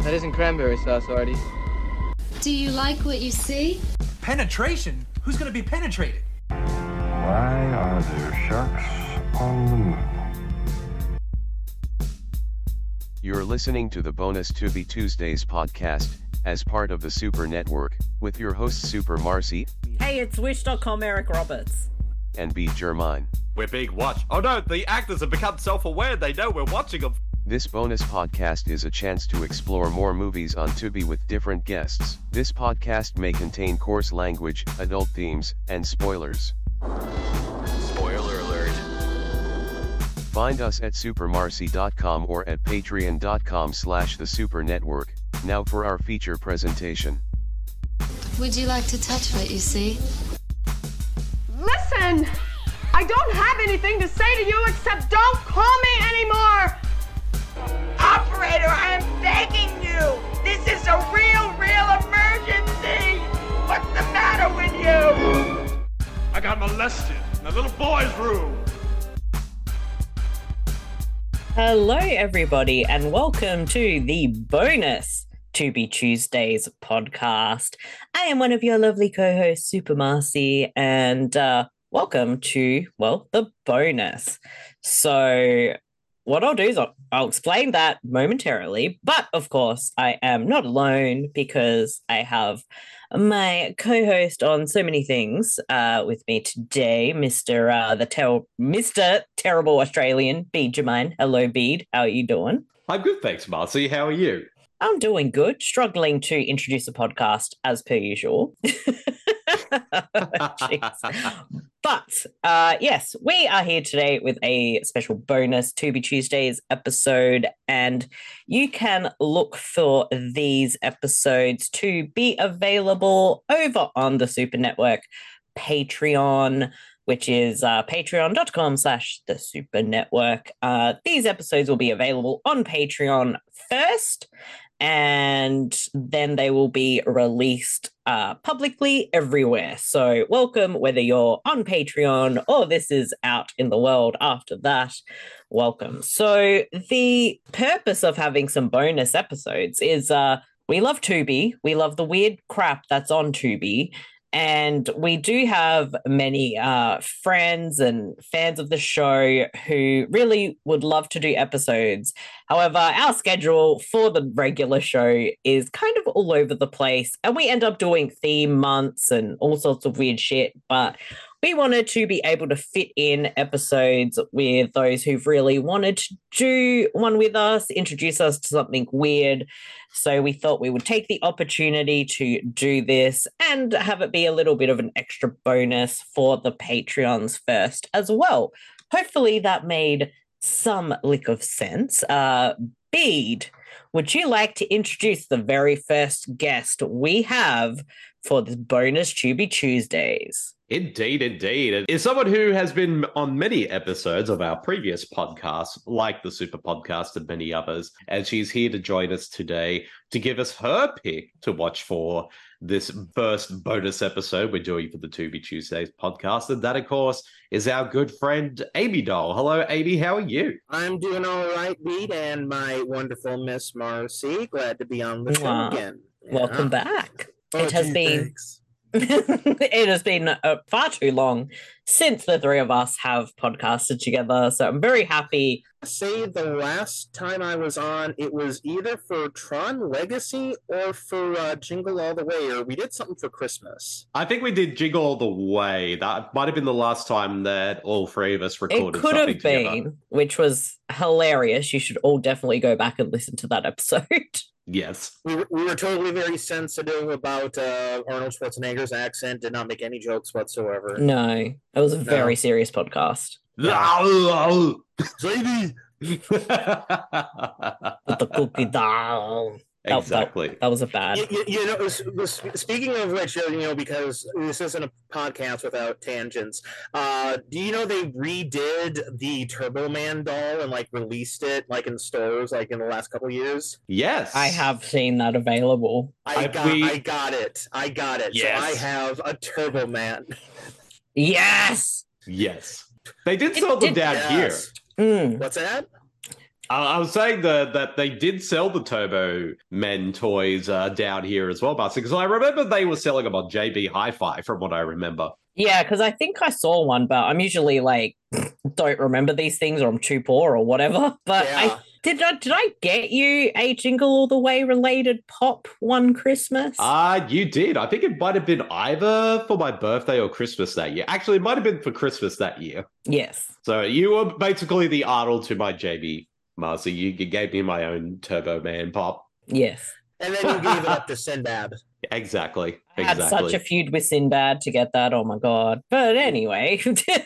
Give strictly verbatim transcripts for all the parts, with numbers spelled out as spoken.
That isn't cranberry sauce, Artie. Do you like what you see? Penetration? Who's gonna be penetrated? Why are there sharks on the moon? You're listening to the Bonus Tubi Tuesdays podcast, as part of the Super Network, with your hosts Super Marcy. Hey, it's Wish dot com Eric Roberts. And B. Germain. We're being watched. Oh no, the actors have become self-aware. They know we're watching them. This bonus podcast is a chance to explore more movies on Tubi with different guests. This podcast may contain coarse language, adult themes, and spoilers. Spoiler alert. Find us at super marcy dot com or at patreon dot com slash the super network. Now for our feature presentation. Would you like to touch what you see? Listen! I don't have anything to say to you except don't call me anymore! Operator, I am begging you! This is a real, real emergency! What's the matter with you? I got molested in a little boy's room. Hello, everybody, and welcome to the Bonus Tubi Tuesdays podcast. I am one of your lovely co-hosts, Super Marcy, and uh, welcome to, well, the bonus. So what I'll do is I'll, I'll explain that momentarily, but of course I am not alone because I have my co-host on so many things uh, with me today, Mister Uh, the ter- Mister Terrible Australian, Bede Germain. Hello, Bede. How are you doing? I'm good, thanks, Marcy. How are you? I'm doing good. Struggling to introduce a podcast as per usual. But uh, yes, we are here today with a special bonus Tubi Tuesdays episode, and you can look for these episodes to be available over on the Super Network Patreon, which is uh, patreon dot com slash the Super Network. Uh, these episodes will be available on Patreon first, and then they will be released uh, publicly everywhere. So welcome, whether you're on Patreon or this is out in the world after that, welcome. So the purpose of having some bonus episodes is uh, we love Tubi. We love the weird crap that's on Tubi. And we do have many uh, friends and fans of the show who really would love to do episodes. However, our schedule for the regular show is kind of all over the place, and we end up doing theme months and all sorts of weird shit. But we wanted to be able to fit in episodes with those who've really wanted to do one with us, introduce us to something weird. So we thought we would take the opportunity to do this and have it be a little bit of an extra bonus for the Patreons first as well. Hopefully that made some lick of sense. Uh, Bede, would you like to introduce the very first guest we have for this bonus Tubi Tuesdays? Indeed, indeed. And is someone who has been on many episodes of our previous podcasts, like the Super Podcast and many others, and she's here to join us today to give us her pick to watch for this first bonus episode we're doing for the Tubi Tuesdays podcast. And that, of course, is our good friend, Amy Doll. Hello, Amy. How are you? I'm doing all right, Bede, and my wonderful Miss Marcy. Glad to be on the show Wow. again. Welcome Yeah. back. Oh, it has gee, been... thanks. it has been uh, far too long since the three of us have podcasted together, so I'm very happy. Say the last time I was on, it was either for Tron Legacy or for uh, Jingle All the Way, or we did something for Christmas. I think we did Jingle All the Way. That might have been the last time that all three of us recorded It could something have been, together. which was hilarious. You should all definitely go back and listen to that episode. Yes. We were, we were totally very sensitive about uh, Arnold Schwarzenegger's accent, did not make any jokes whatsoever. No, it was a very No. serious podcast. Sadie! With the cookie doll. That- Exactly. That, that was a bad. You, you, you know, s- s- speaking of which, uh, you know, because this isn't a podcast without tangents, uh, do you know they redid the Turbo Man doll and like released it like in stores like in the last couple years? Yes. I have seen that available. I I- got, we- I got it, I got it. Yes. So I have a Turbo Man. Yes. Yes. They did It sell them did- down Yes. Mm. What's that? I I was saying that that they did sell the Turbo Men toys uh, down here as well, Marcy, because I remember they were selling them on J B Hi-Fi, from what I remember. Yeah, because I think I saw one, but I'm usually like, don't remember these things, or I'm too poor, or whatever. But Yeah. I did. I, did I get you a Jingle All the Way related pop one Christmas? Ah, uh, you did. I think it might have been either for my birthday or Christmas that year. Actually, it might have been for Christmas that year. Yes. So you were basically the Arnold to my J B, Marcy. You, you gave me my own Turbo Man pop. Yes. And then you gave it up to Sinbad. Exactly. I had exactly. such a feud with Sinbad to get that. Oh my god! But anyway,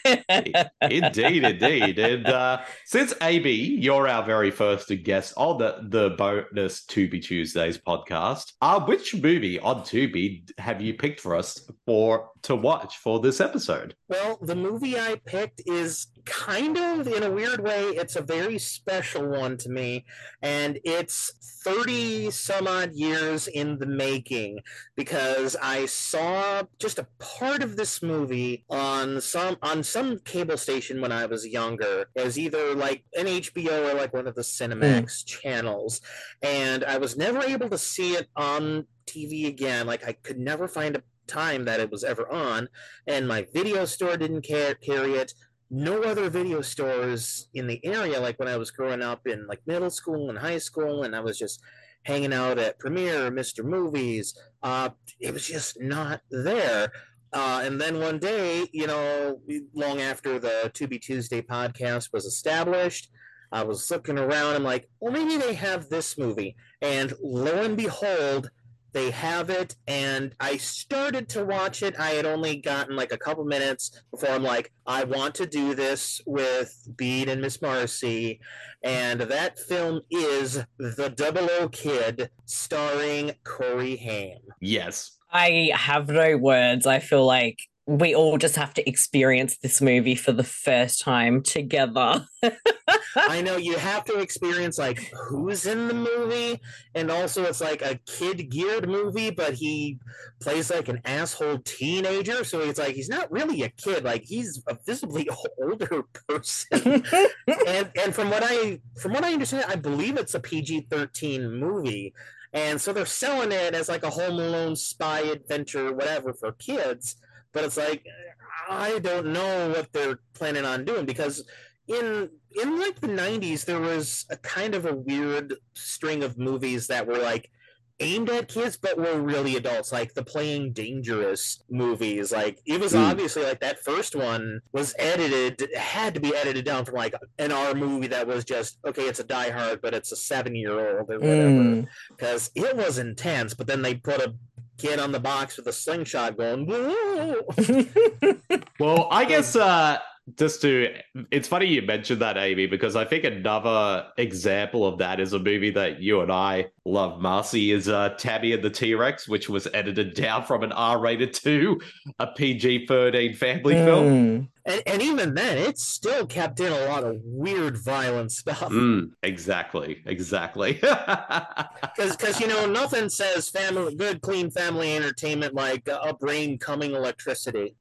indeed, indeed. And uh, since A B, you're our very first guest on the the bonus Tubi Tuesdays podcast, uh, which movie on Tubi have you picked for us for to watch for this episode? Well, the movie I picked is kind of, in a weird way, it's a very special one to me, and it's thirty some odd years in the making, because I saw just a part of this movie on some on some cable station when I was younger. It was either like an H B O or like one of the Cinemax mm. channels, and I was never able to see it on T V again. Like, I could never find a time that it was ever on, and my video store didn't care, carry it. No other video stores in the area, like when I was growing up in like middle school and high school, and I was just hanging out at Premiere, Mister Movies, uh, it was just not there. Uh, and then one day, you know, long after the Tubi Tuesday podcast was established, I was looking around, I'm like, well, maybe they have this movie. And lo and behold, they have it, and I started to watch it. I had only gotten like a couple minutes before I'm like, I want to do this with Bede and Miss Marcy. And that film is The Double O Kid, starring Corey Haim. Yes. I have no words. I feel like we all just have to experience this movie for the first time together. I know, you have to experience like who's in the movie, and also it's like a kid-geared movie, but he plays like an asshole teenager, so it's like he's not really a kid, like he's a visibly older person. and and from what I from what I understand, I believe it's a P G thirteen movie. And so they're selling it as like a Home Alone spy adventure, whatever, for kids. But it's like, I don't know what they're planning on doing, because in in like the nineties, there was a kind of a weird string of movies that were like aimed at kids, but were really adults, like the Playing Dangerous movies. Like, it was mm. obviously like that first one was edited, had to be edited down from like an R movie that was just, okay, it's a Die Hard, but it's a seven-year-old or whatever, because mm. it was intense. But then they put a kid on the box with a slingshot going, whoa. Well, I guess uh just to, it's funny you mentioned that, Amy, because I think another example of that is a movie that you and I love, Marcy, is uh, Tammy and the T-Rex, which was edited down from an R-rated to a P G thirteen family mm. film. And, and even then, it still kept in a lot of weird, violent stuff. Mm, exactly, exactly. Because, you know, nothing says family, good, clean family entertainment like uh, up rain coming electricity.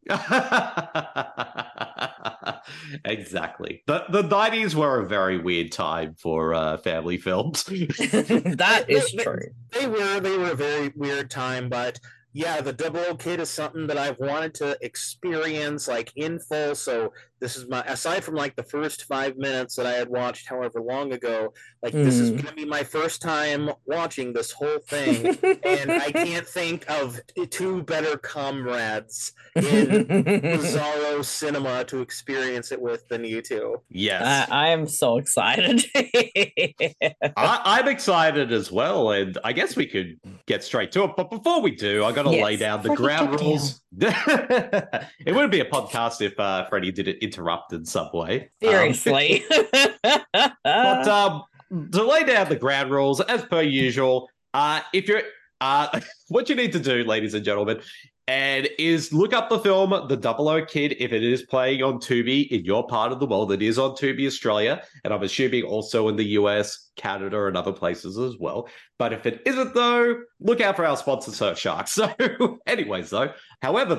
Exactly. The the nineties were a very weird time for uh, family films. That is they, true. They, they were they were a very weird time, but yeah, the Double O Kid is something that I've wanted to experience like in full. So this is my, aside from like the first five minutes that I had watched however long ago, like mm. this is going to be my first time watching this whole thing. And I can't think of two better comrades in Bizarro cinema to experience it with than you two. Yes. Uh, I am so excited. I, I'm excited as well. And I guess we could get straight to it. But before we do, I got to yes. lay down the ground rules. It wouldn't be a podcast if uh, Freddie did it interrupt in some way. Seriously. Um, but um, to lay down the ground rules, as per usual, uh, if you're uh, what you need to do, ladies and gentlemen, and is look up the film The Double O Kid if it is playing on Tubi in your part of the world. It is on Tubi Australia, and I'm assuming also in the U S, Canada, and other places as well. But if it isn't, though, look out for our sponsor, Surfshark. So anyways, though, however, though,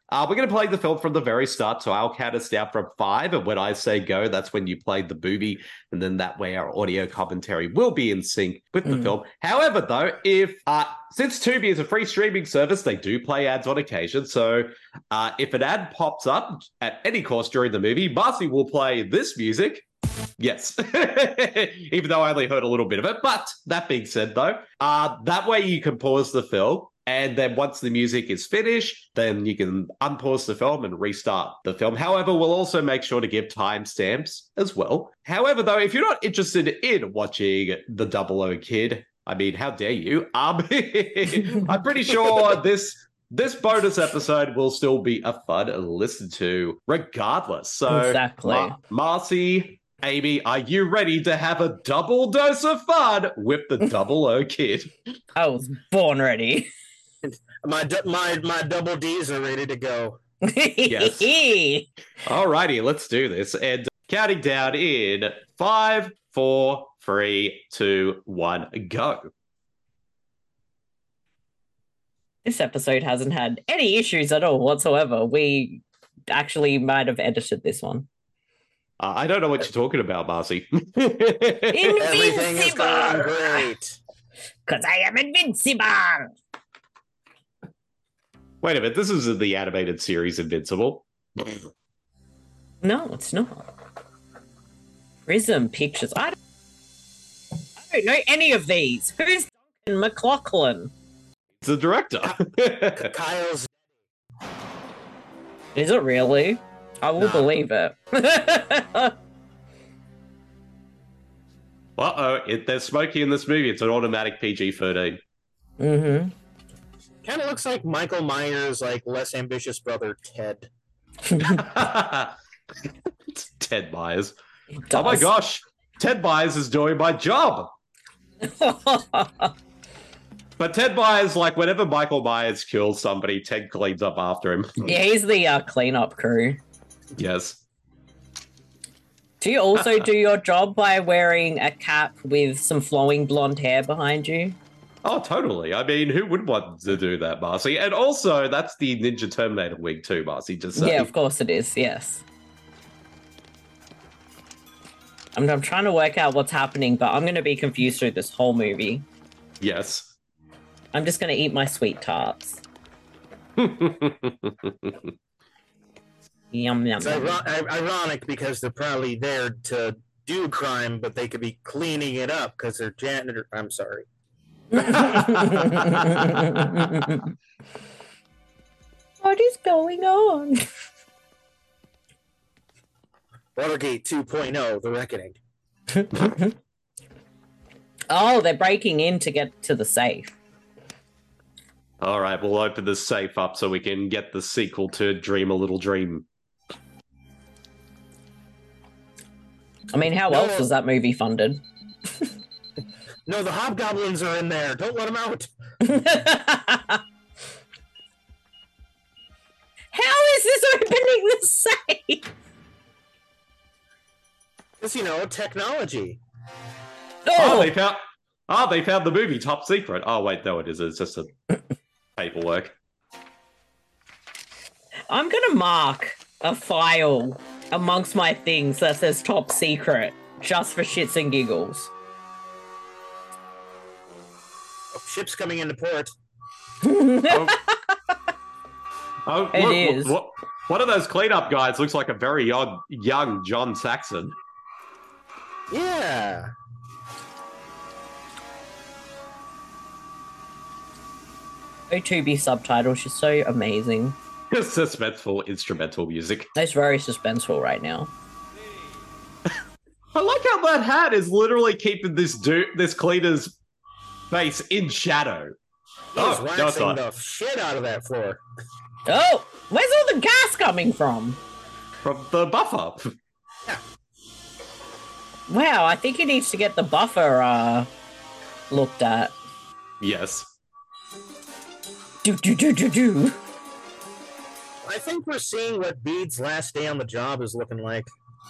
Uh, we're going to play the film from the very start, so I'll count us down from five, and when I say go, that's when you play the movie, and then that way our audio commentary will be in sync with the mm. film. However, though, if uh, since Tubi is a free streaming service, they do play ads on occasion, so uh, if an ad pops up at any course during the movie, Marcy will play this music. Yes, even though I only heard a little bit of it. But that being said, though, uh, that way you can pause the film. And then once the music is finished, then you can unpause the film and restart the film. However, we'll also make sure to give timestamps as well. However, though, if you're not interested in watching the Double O Kid, I mean, how dare you? Um, I'm pretty sure this this bonus episode will still be a fun listen to regardless. So, exactly. Mar- Marcy, Amy, are you ready to have a double dose of fun with the Double O Kid? I was born ready. My my my double D's are ready to go. Yes. Alrighty, let's do this. And counting down in five, four, three, two, one, go. This episode hasn't had any issues at all whatsoever. We actually might have edited this one. Uh, I don't know what you're talking about, Marcy. Everything is going great. Because I am invincible. Wait a minute, this is the animated series Invincible. No, it's not. Prism Pictures. I don't, I don't know any of these. Who's Duncan McLaughlin? It's the director. Kyle's. Is it really? I will nah. believe it. Uh-oh, it, there's smoking in this movie. It's an automatic P G thirteen. Mm-hmm. Kind of looks like Michael Myers' like less ambitious brother Ted. Ted Myers. Oh my gosh, Ted Myers is doing my job. But Ted Myers, like whenever Michael Myers kills somebody, Ted cleans up after him. Yeah, he's the uh, cleanup crew. Yes. Do you also do your job by wearing a cap with some flowing blonde hair behind you? Oh, totally. I mean, who would want to do that, Marcy? And also, that's the Ninja Terminator wig too, Marcy. Just saying. Yeah, of course it is. Yes. I'm, I'm trying to work out what's happening, but I'm going to be confused through this whole movie. Yes. I'm just going to eat my sweet tarts. Yum, yum, it's yum. ir- ironic because they're probably there to do crime, but they could be cleaning it up because they're janitor. I'm sorry. What is going on? Watergate two point oh, The Reckoning. Oh, they're breaking in to get to the safe. All right, we'll open the safe up so we can get the sequel to Dream a Little Dream. I mean, how no. else was that movie funded? No, the hobgoblins are in there. Don't let them out. How is this opening the safe? Because, you know, technology. Oh. oh, they found. Oh, they found the movie Top Secret. Oh, wait, no, it is. It's just a paperwork. I'm gonna mark a file amongst my things that says Top Secret, just for shits and giggles. Oh, ship's coming into port. oh, oh it look, is. What, one of those cleanup guys looks like a very odd young John Saxon. Yeah. O two B subtitles, she's so amazing. Suspenseful instrumental music. It's very suspenseful right now. I like how that hat is literally keeping this dude, this cleaner's face in shadow. He's oh, waxing no, the shit out of that floor. Oh, where's all the gas coming from? From the buffer. Yeah. Wow, I think he needs to get the buffer uh, looked at. Yes. Do, do, do, do, do. I think we're seeing what Bede's last day on the job is looking like.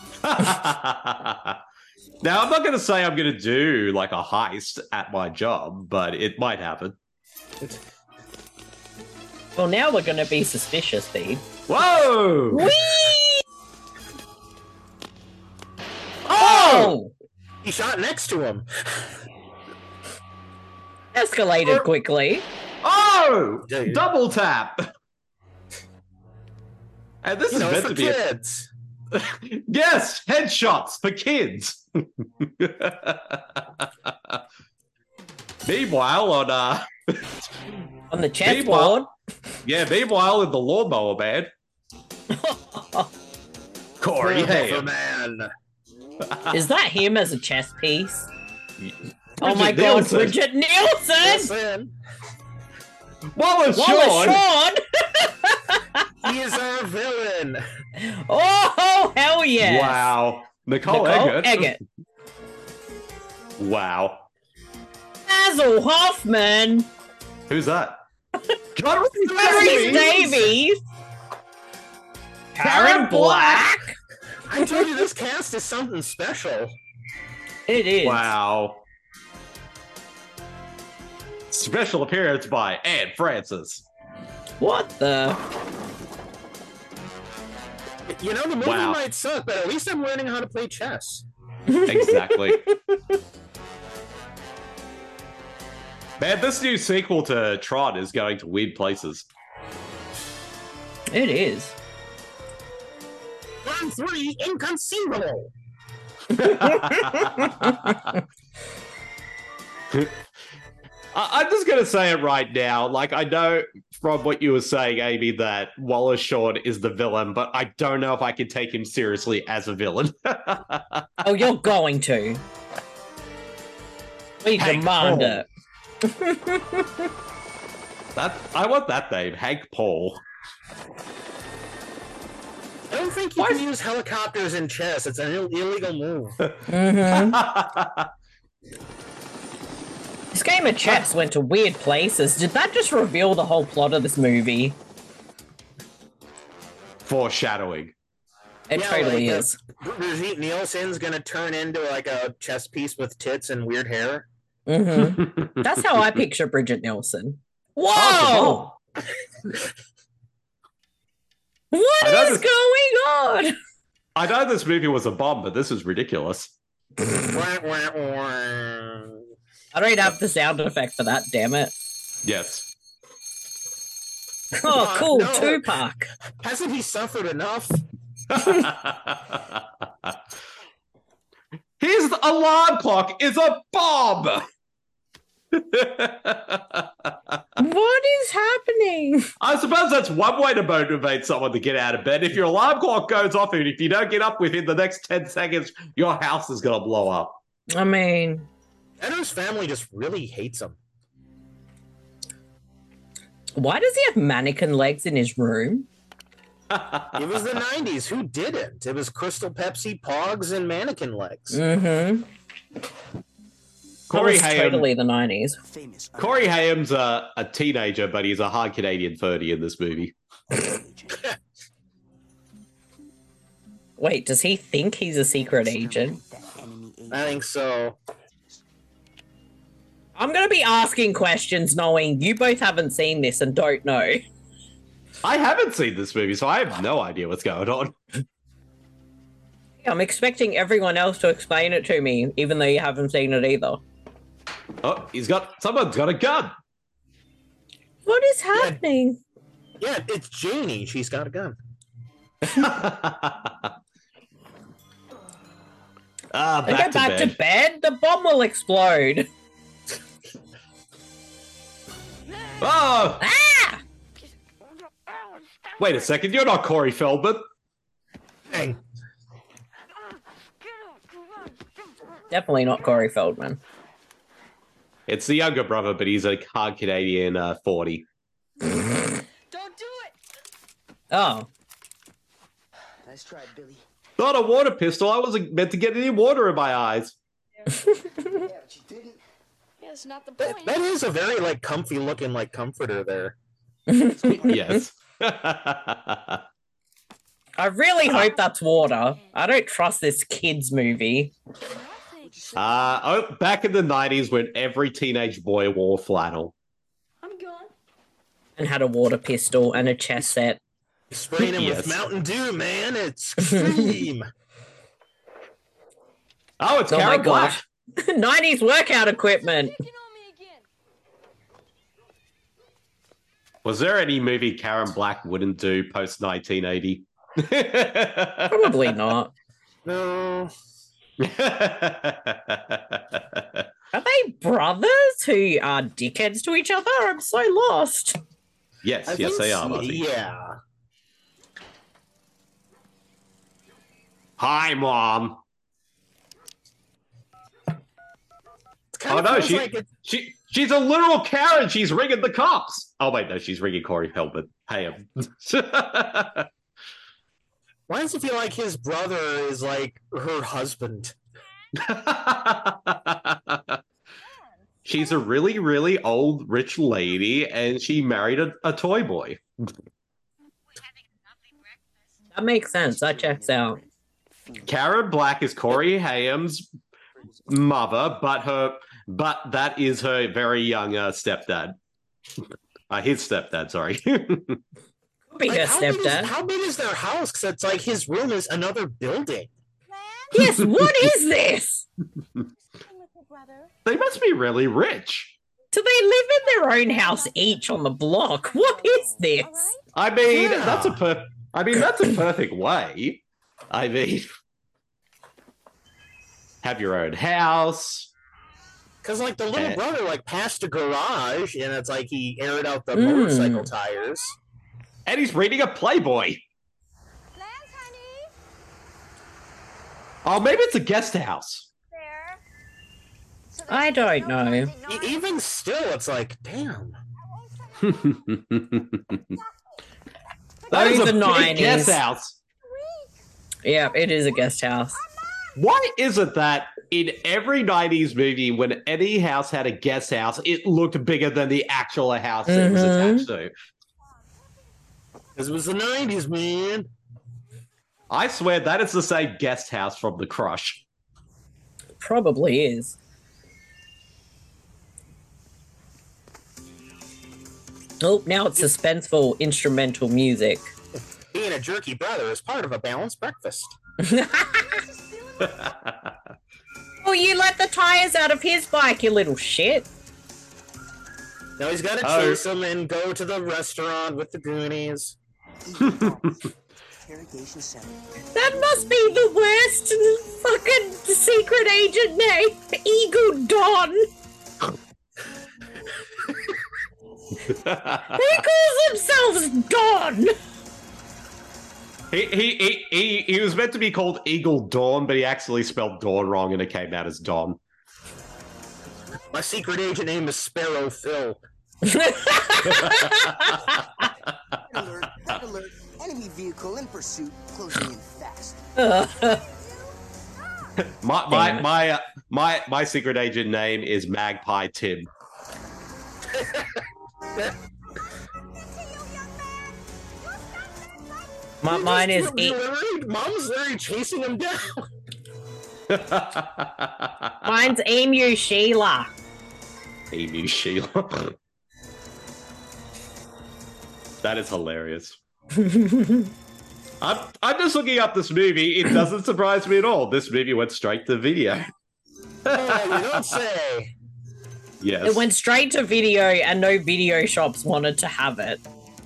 Now, I'm not going to say I'm going to do like a heist at my job, but it might happen. Well, now we're going to be suspicious, Bede. Whoa! Whee! Oh! He shot next to him. Escalated quickly. Oh! Double tap! And this You is know, meant for to be kids. A... Yes! Headshots for kids! Meanwhile, on uh on the chessboard. Yeah, meanwhile in the lawnmower man. Corey Haim. Man. Is that him as a chess piece? Oh Bridget my Nielsen. god, Bridget Nielsen! Listen, Wallace, Wallace Shawn! Shawn! he is our villain. Oh, hell yeah! Wow. Nicole, Nicole Eggert. Eggert. Wow. Basil Hoffman. Who's that? John Rhys Davies. Karen Black. I told you this cast is something special. It is. Wow. Special appearance by Anne Francis. What the? You know, the movie Wow. might suck, but at least I'm learning how to play chess. Exactly. Man, this new sequel to Tron is going to weird places. It is. One three, inconceivable. I- I'm just going to say it right now. Like, I know from what you were saying, Amy, that Wallace Shawn is the villain, but I don't know if I can take him seriously as a villain. Oh, you're going to. We Hank demand Paul. it. That I want that name, Hank Paul. I don't think you can use helicopters in chess. It's an Ill- illegal move. Mm-hmm. This game of chess went to weird places. Did that just reveal the whole plot of this movie? Foreshadowing. It Yeah, totally like, uh, is. Brigitte Nielsen's gonna turn into like a chess piece with tits and weird hair. Mm-hmm. That's how I picture Bridget Nielsen. Whoa! Oh, What I know is this- going on? I know this movie was a bomb, but this is ridiculous. Wah, wah, wah. I don't have the sound effect for that, damn it. Yes. Oh, Uh, cool, no. Tupac. Hasn't he suffered enough? His alarm clock is a bomb! What is happening? I suppose that's one way to motivate someone to get out of bed. If your alarm clock goes off and if you don't get up within the next ten seconds, your house is going to blow up. I mean, Edo's family just really hates him. why does he have mannequin legs in his room? It was the nineties. Who didn't? It was Crystal Pepsi, Pogs, and mannequin legs. Mm-hmm. Corey That was Haim, totally the nineties. Corey Haim's a, a teenager, but he's a hard Canadian thirty in this movie. Wait, does he think he's a secret agent? I think so. I'm going to be asking questions knowing you both haven't seen this and don't know. I haven't seen this movie, so I have no idea what's going on. I'm expecting everyone else to explain it to me, even though you haven't seen it either. Oh, he's got someone's got a gun. What is happening? Yeah, it's Janie. She's got a gun. Ah, I back, go to, back bed. to bed, the bomb will explode. Oh, Ah! wait a second, you're not Corey Feldman. Dang. Definitely not Corey Feldman. It's the younger brother, but he's a hard Canadian uh, forty. Don't do it! Oh, Nice try, Billy. Not a water pistol. I wasn't meant to get any water in my eyes. Yeah, but you didn't. Yeah, that's not the That, point. that is a very like comfy looking like comforter there. Yes. I really hope that's water. I don't trust this kids movie. Uh, oh, back in the nineties when every teenage boy wore flannel. I'm gone. And had a water pistol and a chess set. Spraying him Yes. with Mountain Dew, man. It's extreme. Oh, it's Oh my Karen Black. gosh. nineties workout equipment. Was there any movie Karen Black wouldn't do post nineteen eighty? Probably not. No. Are they brothers who are dickheads to each other? I'm so lost. yes, I yes, think they are. so, Marty. Yeah. Hi, Mom. Kind Oh of no, feels she, like it- she she's a literal Karen. She's ringing the cops. Oh wait, no, she's ringing Corey Feldman. Hey him. Why does it feel like his brother is like her husband? She's a really, really old rich lady, and she married a, a toy boy. That makes sense. That checks out. Karen Black is Corey Haim's mother, but her but that is her very young uh, stepdad. Uh, his stepdad, sorry. Could be Like, her how, big is, stepdad. how big is their house? Because it's like his room is another building. Yes, what is this? They must be really rich. Do they live in their own house each on the block? What is this? I mean, Yeah. that's a per- I mean, that's a perfect way. I mean, have your own house. Because like the little Eh. brother like passed a garage and it's like he aired out the Mm. motorcycle tires. And he's reading a Playboy. Oh, maybe it's a guest house. I don't know. E- even still, it's like, damn. That is Oh, a the big nineties. guest house. Yeah, it is a guest house. Why is it that in every nineties movie, when any house had a guest house, it looked bigger than the actual house it was Mhm. attached to? This was the nineties, man. I swear that is the same guest house from The Crush. Probably is. Oh, now it's suspenseful instrumental music. Being a jerky brother is part of a balanced breakfast. Oh, you let the tires out of his bike, you little shit. Now he's got to Oh. chase him and go to the restaurant with the Goonies. That must be the worst fucking secret agent name. Eagle Don. He calls themselves Don. he, he, he, he, he was meant to be called Eagle Dawn, but he actually spelled Dawn wrong and it came out as Don. My secret agent name is Sparrow Phil. Alert, alert, enemy vehicle in pursuit, closing in fast. My my my, uh, my my secret agent name is Magpie Tim. My, mine is He's e- literally- Mom's literally chasing him down. mine's Emu Sheila. Amy Sheila. That is hilarious. I'm I'm just looking up this movie. It doesn't surprise me at all. This movie went straight to video. Oh, you don't say. Yes. It went straight to video, and no video shops wanted to have it.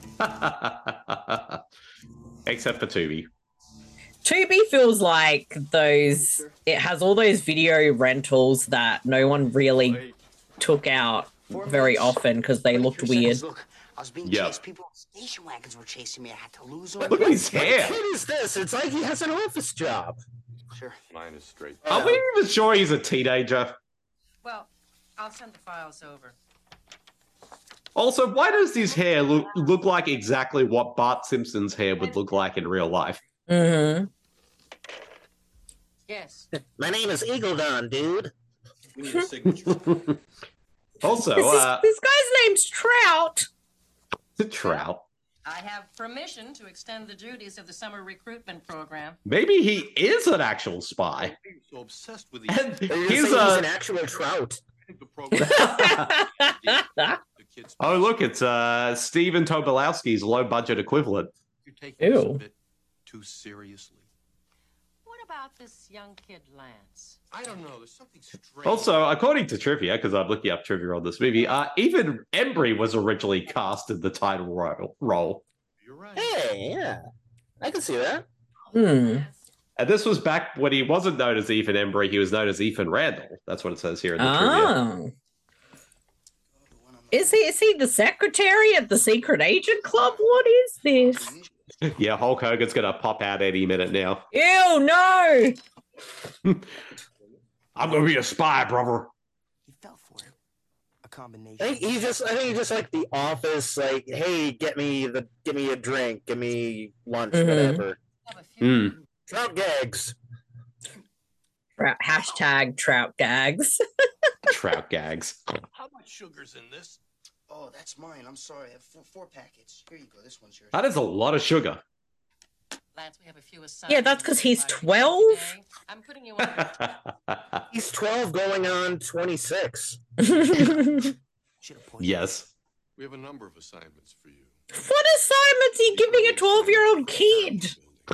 Except for Tubi. Tubi feels like those. It has all those video rentals that no one really took out very often because they looked weird. Look, I was being Yep. chased. People in station wagons were chasing me. I had to lose them. Look at his What hair. kid is this? It's like he has an office job. Sure. Mine is straight. Are we even sure he's a teenager? Well, I'll send the files over. Also, why does his hair look look like exactly what Bart Simpson's hair would look like in real life? Mm-hmm. Yes. My name is Eagle Don, dude. We need a signature. Also, This, is- uh, this guy's name's Trout. the trout. I have permission to extend the duties of the summer recruitment program. Maybe he is an actual spy. I'm so obsessed with And Are you he's saying he's uh, an actual trout? the program. kids. Oh, look, it's uh Steven Tobolowsky's low-budget equivalent. You're taking this a Ew. bit too seriously. What about this young kid, Lance? I don't know. There's something strange. Also, according to trivia, because I'm looking up trivia on this movie, uh, even Embry was originally cast in the title ro- role. You're right. Hey, yeah, I can see that. Hmm. And this was back when he wasn't known as Ethan Embry, he was known as Ethan Randall. That's what it says here in the Oh. Is he is he the secretary at the secret agent club? What is this? trivia. Yeah, Hulk Hogan's going to pop out any minute now. Ew, no! I'm going to be a spy, brother. He fell for it. A combination. I think he's just. I think he's just like the office. Like, hey, get me the, get me a drink, give me lunch, Mhm. whatever. Mm. Trout gags. Trout, hashtag trout gags. Trout gags. How much sugar's in this? Oh, that's mine. I'm sorry. I have four, four packets. Here you go. This one's yours. That is a lot of sugar. Lance, we have a few Yeah, that's because he's twelve. I'm putting you on. He's twelve, going on twenty-six. Yes. We have a number of assignments for you. What assignments are you giving a twelve-year-old kid?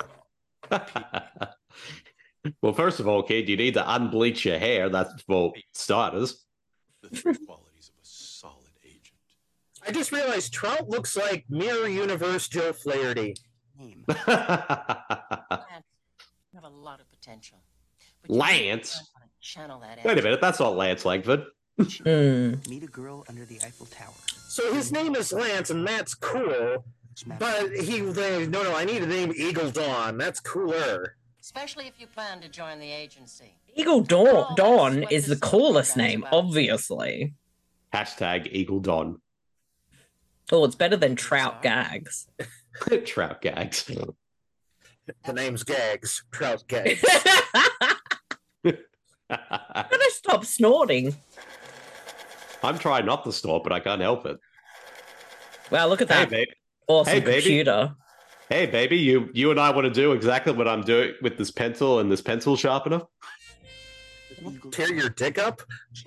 Well, first of all, kid, you need to unbleach your hair. That's for starters. The three qualities of a solid agent. I just realized Trout looks like Mirror Universe Joe Flaherty. You have a lot of potential. But you Lance? really wanna channel that Wait a minute, that's not Lance Langford. Meet a girl under the Eiffel Tower. So his name is Lance, and that's cool. But he, they, no, no, I need the name Eagle Dawn. That's cooler. Especially if you plan to join the agency. Eagle Dawn, Dawn is the coolest name, obviously. Hashtag Eagle Dawn. Oh, it's better than Trout Gags. Trout gags. The name's Gags. Trout Gags. I'm gonna stop snorting. I'm trying not to snort, but I can't help it. Wow, look at Hey, that babe. awesome Hey, baby. computer. Hey, baby, you you and I want to do exactly what I'm doing with this pencil and this pencil sharpener. Tear your dick up?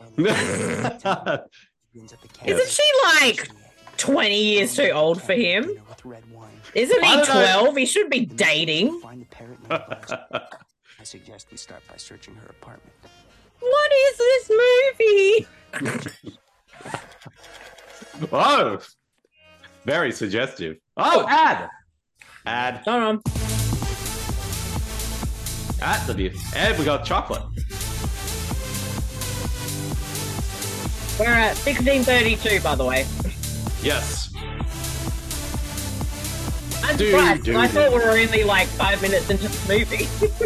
Isn't she like twenty years too old for him? Isn't I he don't know. twelve? He should be dating. Find the parrot in the box. I suggest we start by searching her apartment. What is this movie? Oh, very suggestive. Oh, ad, ad. Hold on. At the view, and we got chocolate. We're at sixteen thirty-two, by the way. Yes. I'm Do, surprised. do, I do. thought we were only like five minutes into the movie.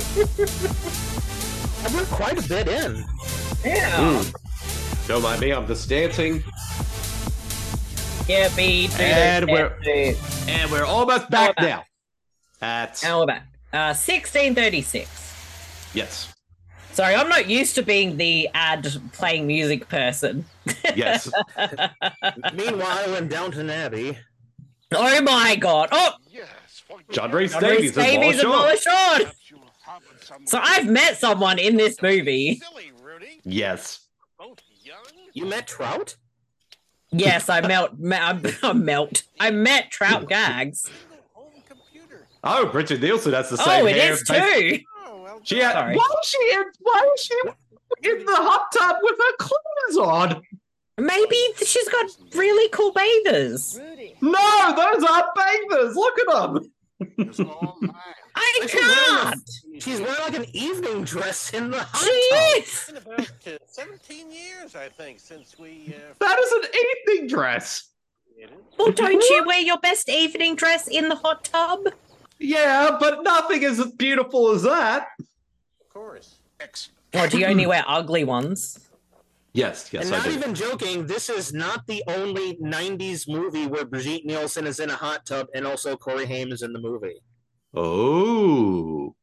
We're quite a bit in. Yeah. Mm. Don't mind me. I'm just dancing, Yeah, B. do and those we're dances. and we're almost back back. now. At Now we're back. Uh, sixteen thirty-six. yes, Sorry, I'm not used to being the ad playing music person. yes. Meanwhile, in Downton Abbey. Oh my god. Oh! John Reese John Rhys Davies and Davies and Wallace Shawn. Wallace Shawn. So I've met someone in this movie. Yes. You met Trout? Yes, I melt. Me- I, I melt. I met Trout Gags. Oh, Bridget Nielsen has the same Oh, it hair. is too. She had, Sorry. why was she in? Why was she in the hot tub with her clothes on? Maybe she's got really cool bathers. No, those aren't bathers. Look at them. I She's wearing, can't. a, she's wearing like an evening dress in the hot She tub. is. It's been about uh, seventeen years, I think, since we. Uh, That is an evening dress. Well, don't you wear your best evening dress in the hot tub? Yeah, but nothing is as beautiful as that. of course. Excellent. Or do you only wear ugly ones? Yes, yes, And I not do. even joking, this is not the only nineties movie where Brigitte Nielsen is in a hot tub and also Corey Haim is in the movie. Oh.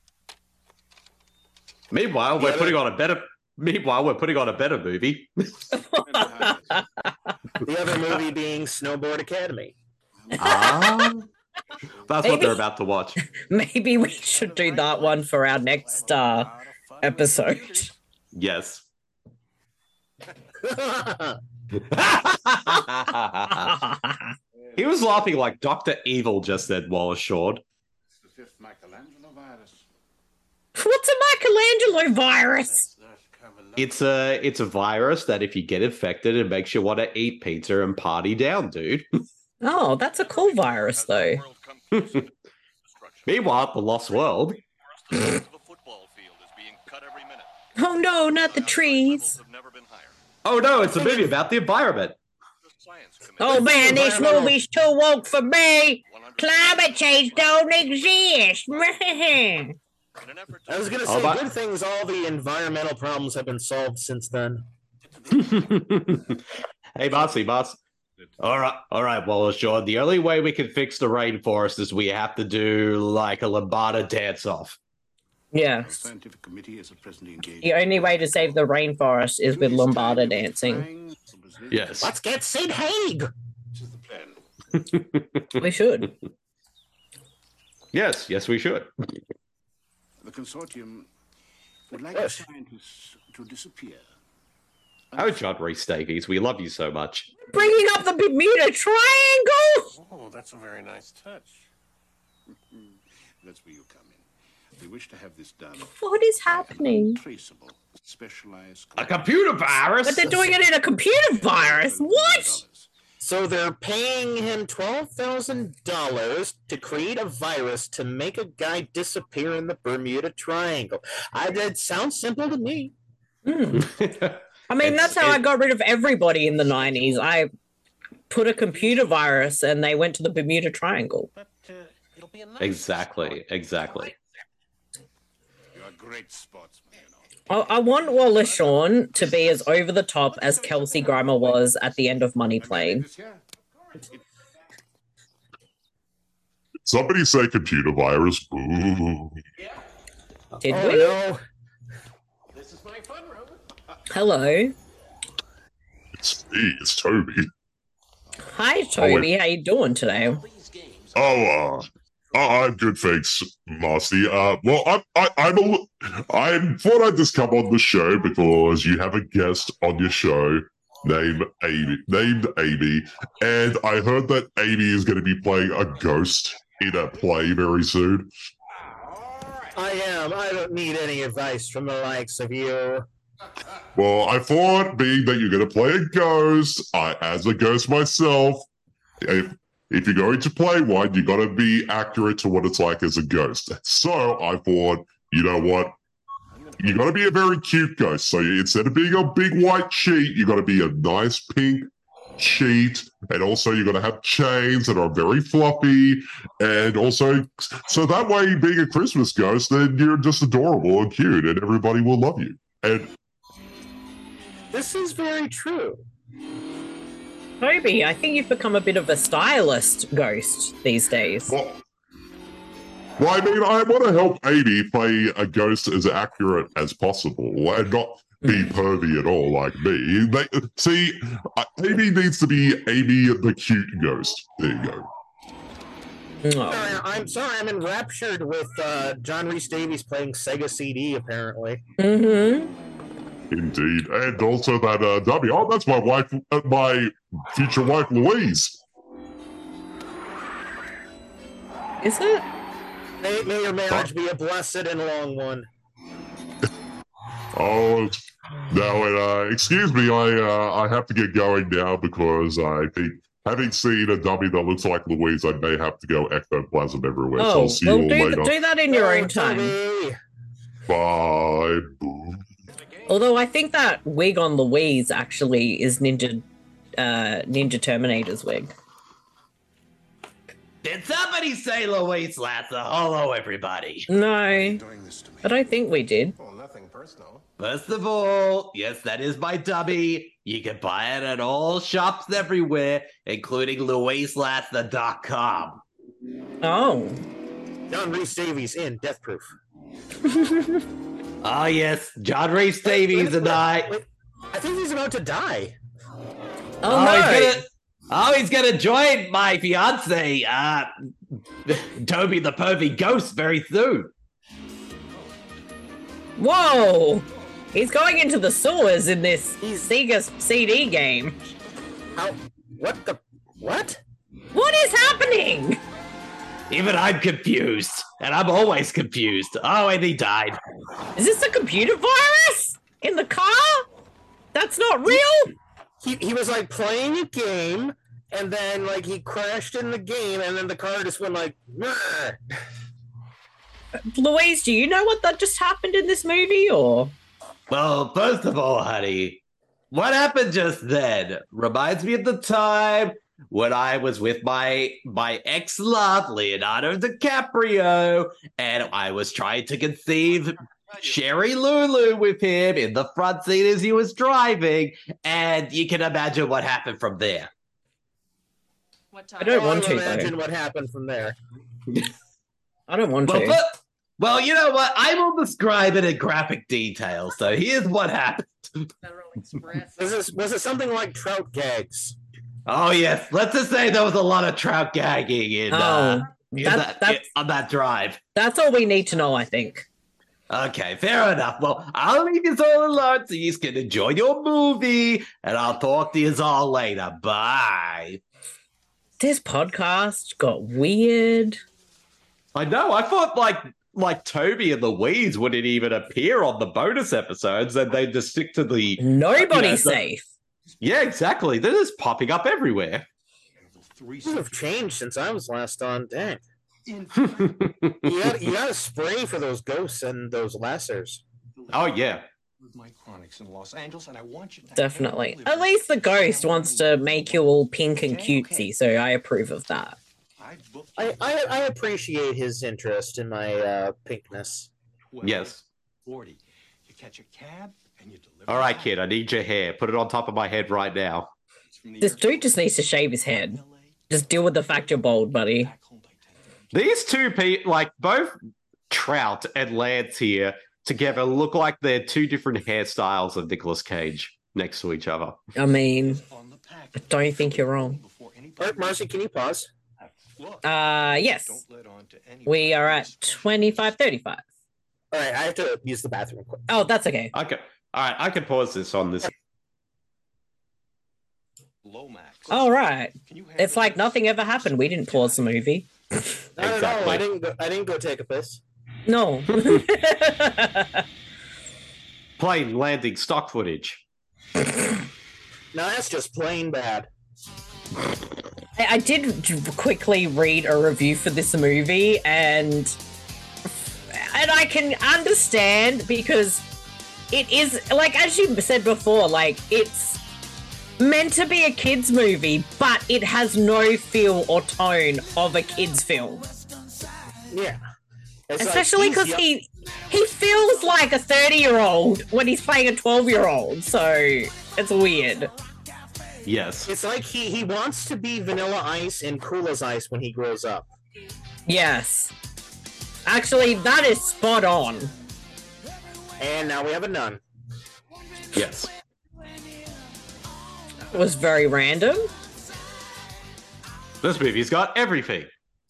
Meanwhile, we're Yeah, putting on a better. Meanwhile, we're putting on a better movie. The other movie being Snowboard Academy. Ah. That's Maybe- what they're about to watch. Maybe we should do that one for our next uh, episode. Yes. He was laughing like Doctor Evil just said, Wallace Short. It's the fifth Michelangelo virus. What's a Michelangelo virus? It's a it's a virus that if you get infected, it makes you want to eat pizza and party down, dude. Oh, that's a cool virus, though. Meanwhile, the Lost World. Oh no, not the trees. Oh no, it's a movie about the environment. Oh man, this movie's too woke for me. Climate change don't exist. I was gonna Oh, say, but- good things. All the environmental problems have been solved since then. Hey, bossy boss. All right, all right, Wallace Short. The only way we can fix the rainforest is we have to do like a lambada dance off. Yeah. Scientific committee is at present engaged. The only way to save the rainforest is with Lombarda dancing. Yes. Let's get Sid Haig. We should. Yes, yes, we should. The consortium would like the scientists to disappear. Oh, John Rhys Davies, we love you so much. Bringing up the Bermuda Triangle. Oh, that's a very nice touch. That's where you come in. They wish to have this done. What is happening? Traceable, specialized. A computer virus? But they're doing it in a computer virus. What? So they're paying him twelve thousand dollars to create a virus to make a guy disappear in the Bermuda Triangle. I, that sounds simple to me. Hmm. I mean, that's how I got rid of everybody in the nineties. I put a computer virus and they went to the Bermuda Triangle. But uh, it'll be a nice Exactly, exactly. You're a great sportsman, you know. I, I want Wallace Shawn to be as over the top as Kelsey Grammer was at the end of Money Plane. Somebody say computer virus. Ooh. Did Oh, we? no. This is my fun room. Hello. It's me, it's Toby. Hi, Toby. How you doing today? Oh, uh, oh, I'm good, thanks, Marcy. Uh, well, I'm, I, I'm a, li- I thought I'd just come on the show because you have a guest on your show named Amy, named Amy, and I heard that Amy is going to be playing a ghost in a play very soon. I am. I don't need any advice from the likes of you. Well, I thought, being that you're going to play a ghost, I, as a ghost myself, if, if you're going to play one, you got to be accurate to what it's like as a ghost. So I thought, you know what? You got to be a very cute ghost. So instead of being a big white sheet, you got to be a nice pink sheet, and also you got to have chains that are very floppy, and also so that way, being a Christmas ghost, then you're just adorable and cute, and everybody will love you. And This is very true. Toby, I think you've become a bit of a stylist ghost these days. Well, well, I mean, I want to help Amy play a ghost as accurate as possible and not be pervy at all like me. They, see, uh, Amy needs to be Amy the cute ghost. There you go. Sorry, I'm sorry, I'm enraptured with uh, John Rhys Davies playing Sega C D, apparently. Mm-hmm. Indeed. And also that uh, W. Oh, that's my wife, uh, my future wife, Louise. Is it? May, may your marriage be a blessed and long one. Oh, now, uh, excuse me, I uh, I have to get going now because I think, having seen a dummy that looks like Louise, I may have to go ectoplasm everywhere. so Oh, I'll see well, you all do, later. do that in your Oh, own time. Toby. Bye. Boom. Although I think that wig on Louise actually is Ninja uh, Ninja Terminator's wig. Did somebody say Louise Lasser? Hello, everybody. No, I don't think we did. Well, nothing personal. First of all, yes, that is my dummy. You can buy it at all shops everywhere, including louise lasser dot com. Oh. John Rhys Davies in Death Proof. Ah, yes, John Rhys Davies and I. Wait, I think he's about to die. Oh, Oh, no. he's gonna, oh, he's gonna join my fiance, uh, Toby the Pervy Ghost, very soon. Whoa! He's going into the sewers in this Sega C D game. How? What the? What? What is happening? Even I'm confused, and I'm always confused. Oh, and he died. Is this a computer virus in the car? That's not real. He he was like playing a game, and then like he crashed in the game, and then the car just went like. Rrr. Louise, do you know what that just happened in this movie, or? Well, first of all, honey, what happened just then reminds me of the time when I was with my my ex-love, Leonardo DiCaprio, and I was trying to conceive Sherry Lulu with him in the front seat as he was driving, and you can imagine what happened from there. I don't want to imagine though. what happened from there. I don't want well, to. But, well, you know what? I will describe it in graphic detail. So here's what happened. Was it, was it something like trout gags? Oh yes, let's just say there was a lot of trout gagging in, Oh, uh, in that- that, that's- on that drive. That's all we need to know, I think. Okay, fair enough. Well, I'll leave you all alone so you can enjoy your movie, and I'll talk to you all later. Bye. This podcast got weird. I know. I thought like like Toby and Louise wouldn't even appear on the bonus episodes, and they just stick to the Nobody's you know, the- safe. Yeah, exactly. They're just popping up everywhere. Things have changed since I was last on. Dang. you got you got to spray for those ghosts and those lessers. Oh yeah. With my chronics in Los Angeles, and I want you to Definitely. At least the ghost wants to make you all pink and cutesy, so I approve of that. I, I I appreciate his interest in my uh, pinkness. Yes. forty. You catch a cab and you deliver. All right, kid. I need your hair. Put it on top of my head right now. This dude just needs to shave his head. Just deal with the fact you're bald, buddy. These two people, like both Trout and Lance here together, look like they're two different hairstyles of Nicolas Cage next to each other. I mean, I don't think you're wrong. All right, Marcy, can you pause? Uh, yes. We are at twenty-five thirty-five. All right, I have to use the bathroom quick. Oh, that's okay. Okay. All right, I can pause this on this. All right. It's like nothing ever happened. We didn't pause the movie. Not at all. I didn't. Go, I didn't go take a piss. No. Plane landing stock footage. No, that's just plain bad. I, I did quickly read a review for this movie, and and I can understand because it is like, as you said before, like it's meant to be a kids movie, but it has no feel or tone of a kids film. Yeah. It's Especially like because he's he he feels like a thirty-year-old when he's playing a twelve-year-old, so it's weird. Yes. It's like he, he wants to be Vanilla Ice and Cool as Ice when he grows up. Yes. Actually, that is spot on. And now we have a nun. Yes. It was very random. This movie's got everything.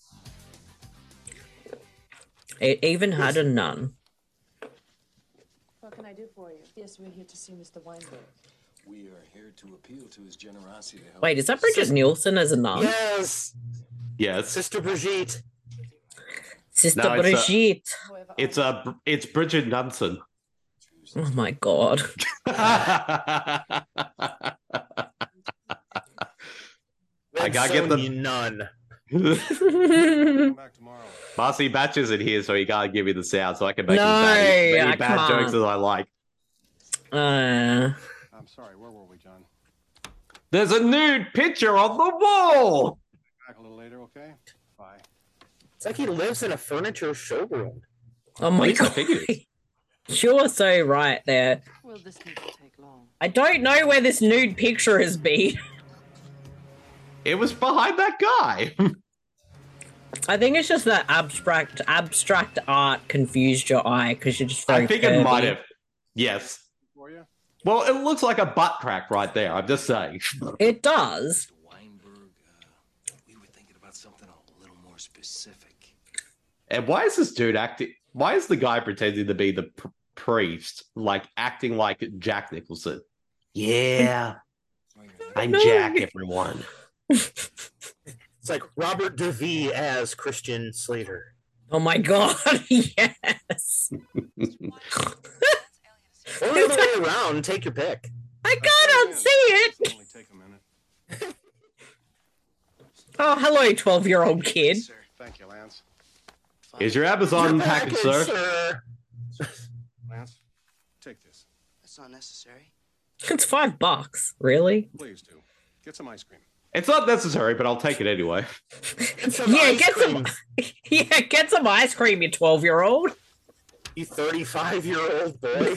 It even had a nun. What can I do for you? Yes, we're here to see Mister Weinberg. We are here to appeal to his generosity to help. Wait, is that Bridget Nielsen as a nun? Yes. Yes. Sister Brigitte. Sister No, it's a- Brigitte. It's a it's Bridget Nunson. Oh my god. I gotta get the nun. Marcy Batch isn't here, so he can't give me the sound, so I can make No, as many, many I bad can't. jokes as I like. Uh, I'm sorry, where were we, John? There's a nude picture on the wall. Back a little later, okay? Bye. It's like he lives in a furniture showroom. oh my Lisa god. figures. You're so right there. Well, this needn't take long. I don't know where this nude picture has been. It was behind that guy. I think it's just that abstract abstract art confused your eye because you're just very I think it curvy. might have. Yes. For you? Well, it looks like a butt crack right there. I'm just saying. It does. Weinberg, uh, we were thinking about something a little more specific. And why is this dude acting? Why is the guy pretending to be the pr- priest, like acting like Jack Nicholson? Yeah. I No. jack everyone. It's like Robert DeVee as Christian Slater. Oh my god, yes. Or the other way around, take your pick. I can't unsee it. Only take a minute. Oh, hello, twelve-year-old kid. Sir, thank you, Lance. Here's your Amazon Your package, package, sir. Lance, take this. That's not necessary. It's five bucks, really? Please do. Get some ice cream. It's not necessary, but I'll take it anyway. Some Yeah, ice get cream. some. Yeah, get some ice cream, you twelve-year-old. You thirty-five-year-old boy.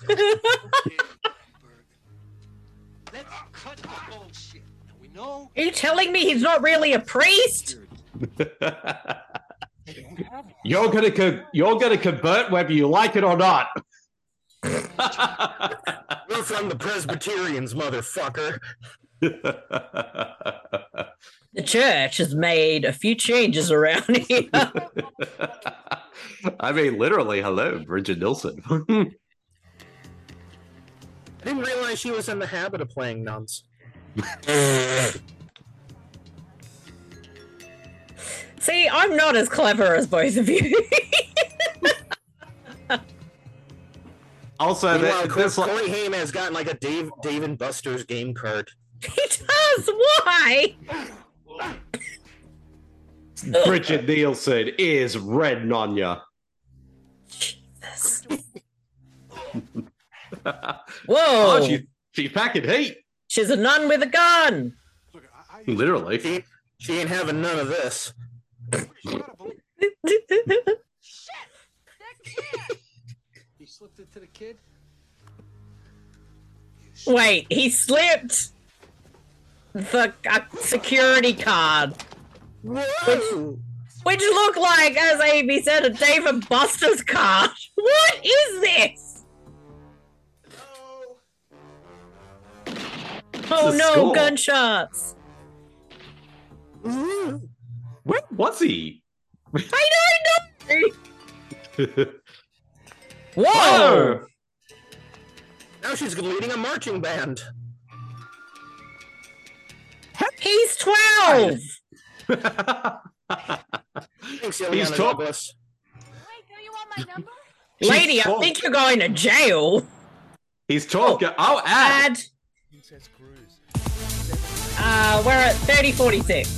Let's cut the bullshit. Now we know. Are you telling me he's not really a priest? You're gonna co- you're gonna convert whether you like it or not. We're from the Presbyterians, motherfucker. The church has made a few changes around here. I mean, literally, hello, Bridget Nielsen. I didn't realize she was in the habit of playing nuns. See, I'm not as clever as both of you. Also, Meanwhile, that, this, Corey Haim has gotten like a Dave Dave and Buster's game card. He does. Why? Bridget Nielsen is Red Nonya. Jesus. Oh, Whoa. she's, she's packing heat. She's a nun with a gun. Look, I, I Literally. She, she ain't having none of this. You slipped it to the kid? Wait, he slipped the uh, security card, Whoa! which looked like, as Amy said, a Dave and Buster's card. What is this? Oh a no, skull. gunshots. Where was he? I don't know. Whoa! Oh! Now she's leading a marching band. He's twelve. Thanks, He's Ileana top- Douglas. Lady, She's I twelve. think you're going to jail. He's talking. Oh, ad. Ad. Uh, we're at thirty forty-six.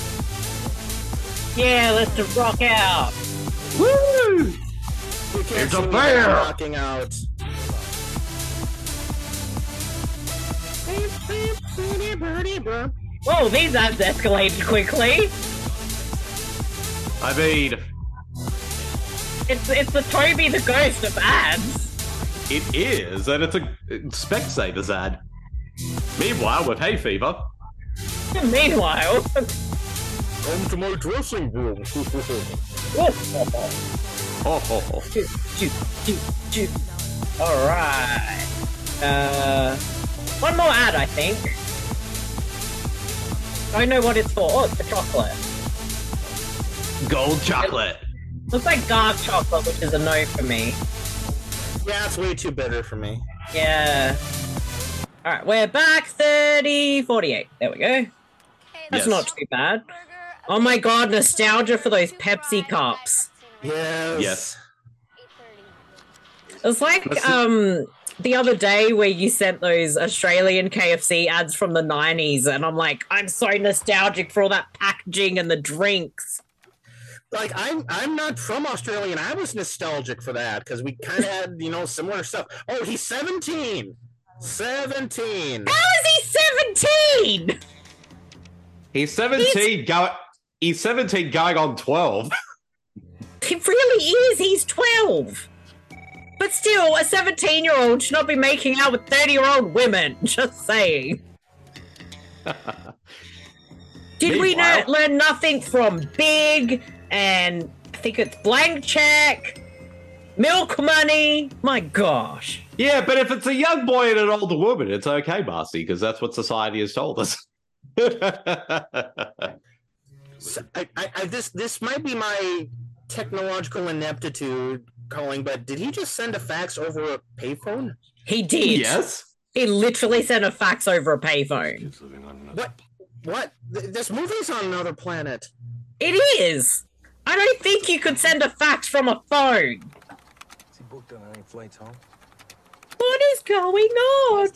Yeah, let's just rock out. Woo! We can't It's a see me bear. rocking out. Whoa, these ads escalated quickly. I mean, It's it's the Toby the Ghost of ads. it is, and it's a it's Specsavers ad. Meanwhile, with hay fever. Meanwhile, Come to my dressing room. Oh, oh, oh. Shoot, shoot, shoot, shoot. All right. Uh, one more ad, I think. I know what it's for. Oh, it's the chocolate. Gold chocolate. Looks like dark chocolate, which is a no for me. Yeah, it's way too bitter for me. Yeah. All right, we're back. thirty forty-eight. There we go. That's Yes. not too bad. Oh my god, nostalgia for those Pepsi cups. Yes. Yes. It's like Let's see. um the other day where you sent those Australian K F C ads from the nineties, and I'm like, I'm so nostalgic for all that packaging and the drinks. Like I'm, I'm not from Australia, and I was nostalgic for that because we kind of had, you know, similar stuff. Oh, he's seventeen. Seventeen. How is he seventeen? He's seventeen. Go. He's seventeen, going on twelve. He really is. He's twelve. But still, a seventeen-year-old should not be making out with thirty-year-old women. Just saying. Did we Meanwhile- not learn nothing from Big and I think it's Blank Check, Milk Money? My gosh. Yeah, but if it's a young boy and an older woman, it's okay, Marcy, because that's what society has told us. So, I, I, I, this, this might be my technological ineptitude calling, but did he just send a fax over a payphone? He did. Yes. He literally sent a fax over a payphone. What? What? Th- This movie's on another planet. It is. I don't think you could send a fax from a phone. Is he booked on any flights home? What is going on?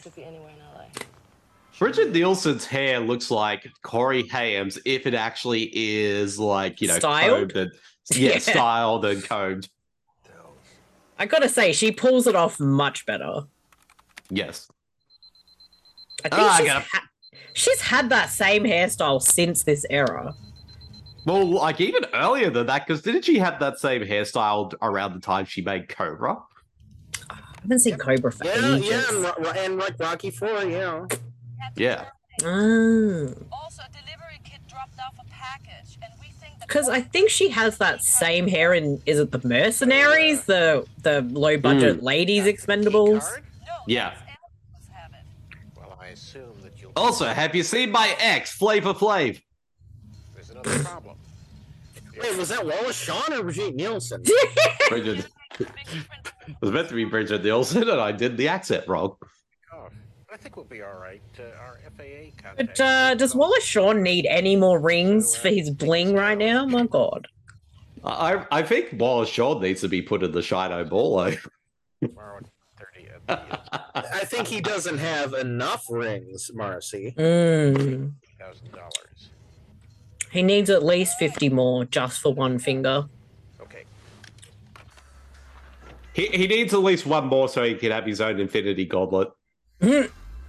Bridget Nielsen's hair looks like Corey Haim's if it actually is like, you know, Styled? combed and yeah, Yeah. styled and combed. I gotta say, she pulls it off much better. Yes. I think Ah, I she's, gotta- ha- she's had that same hairstyle since this era. Well, like even earlier than that, because didn't she have that same hairstyle around the time she made Cobra? I haven't seen Cobra for Yeah, ages. yeah, and, Ro- and like Rocky Four, yeah. Yeah. Because I think she has that same hair in, is it the Mercenaries? The the low budget Mm. ladies Expendables? Yeah. Well, I assume that you'll. Also, have you seen my ex, Flavor Flav? There's another problem. Wait, was that Wallace Shawn or Brigitte Nielsen? Bridget. It was meant to be Bridget Nielsen, and I did the accent wrong. Oh, I think we'll be all right. Uh, our F A A contact. But uh, does Wallace Shawn need any more rings for his bling right now? My God. I I think Wallace Shawn needs to be put in the Shino Ball. I think he doesn't have enough rings, Marcy. Mm. Thousand dollars. He needs at least fifty more just for one finger. Okay. He he needs at least one more so he can have his own Infinity Gauntlet. I'm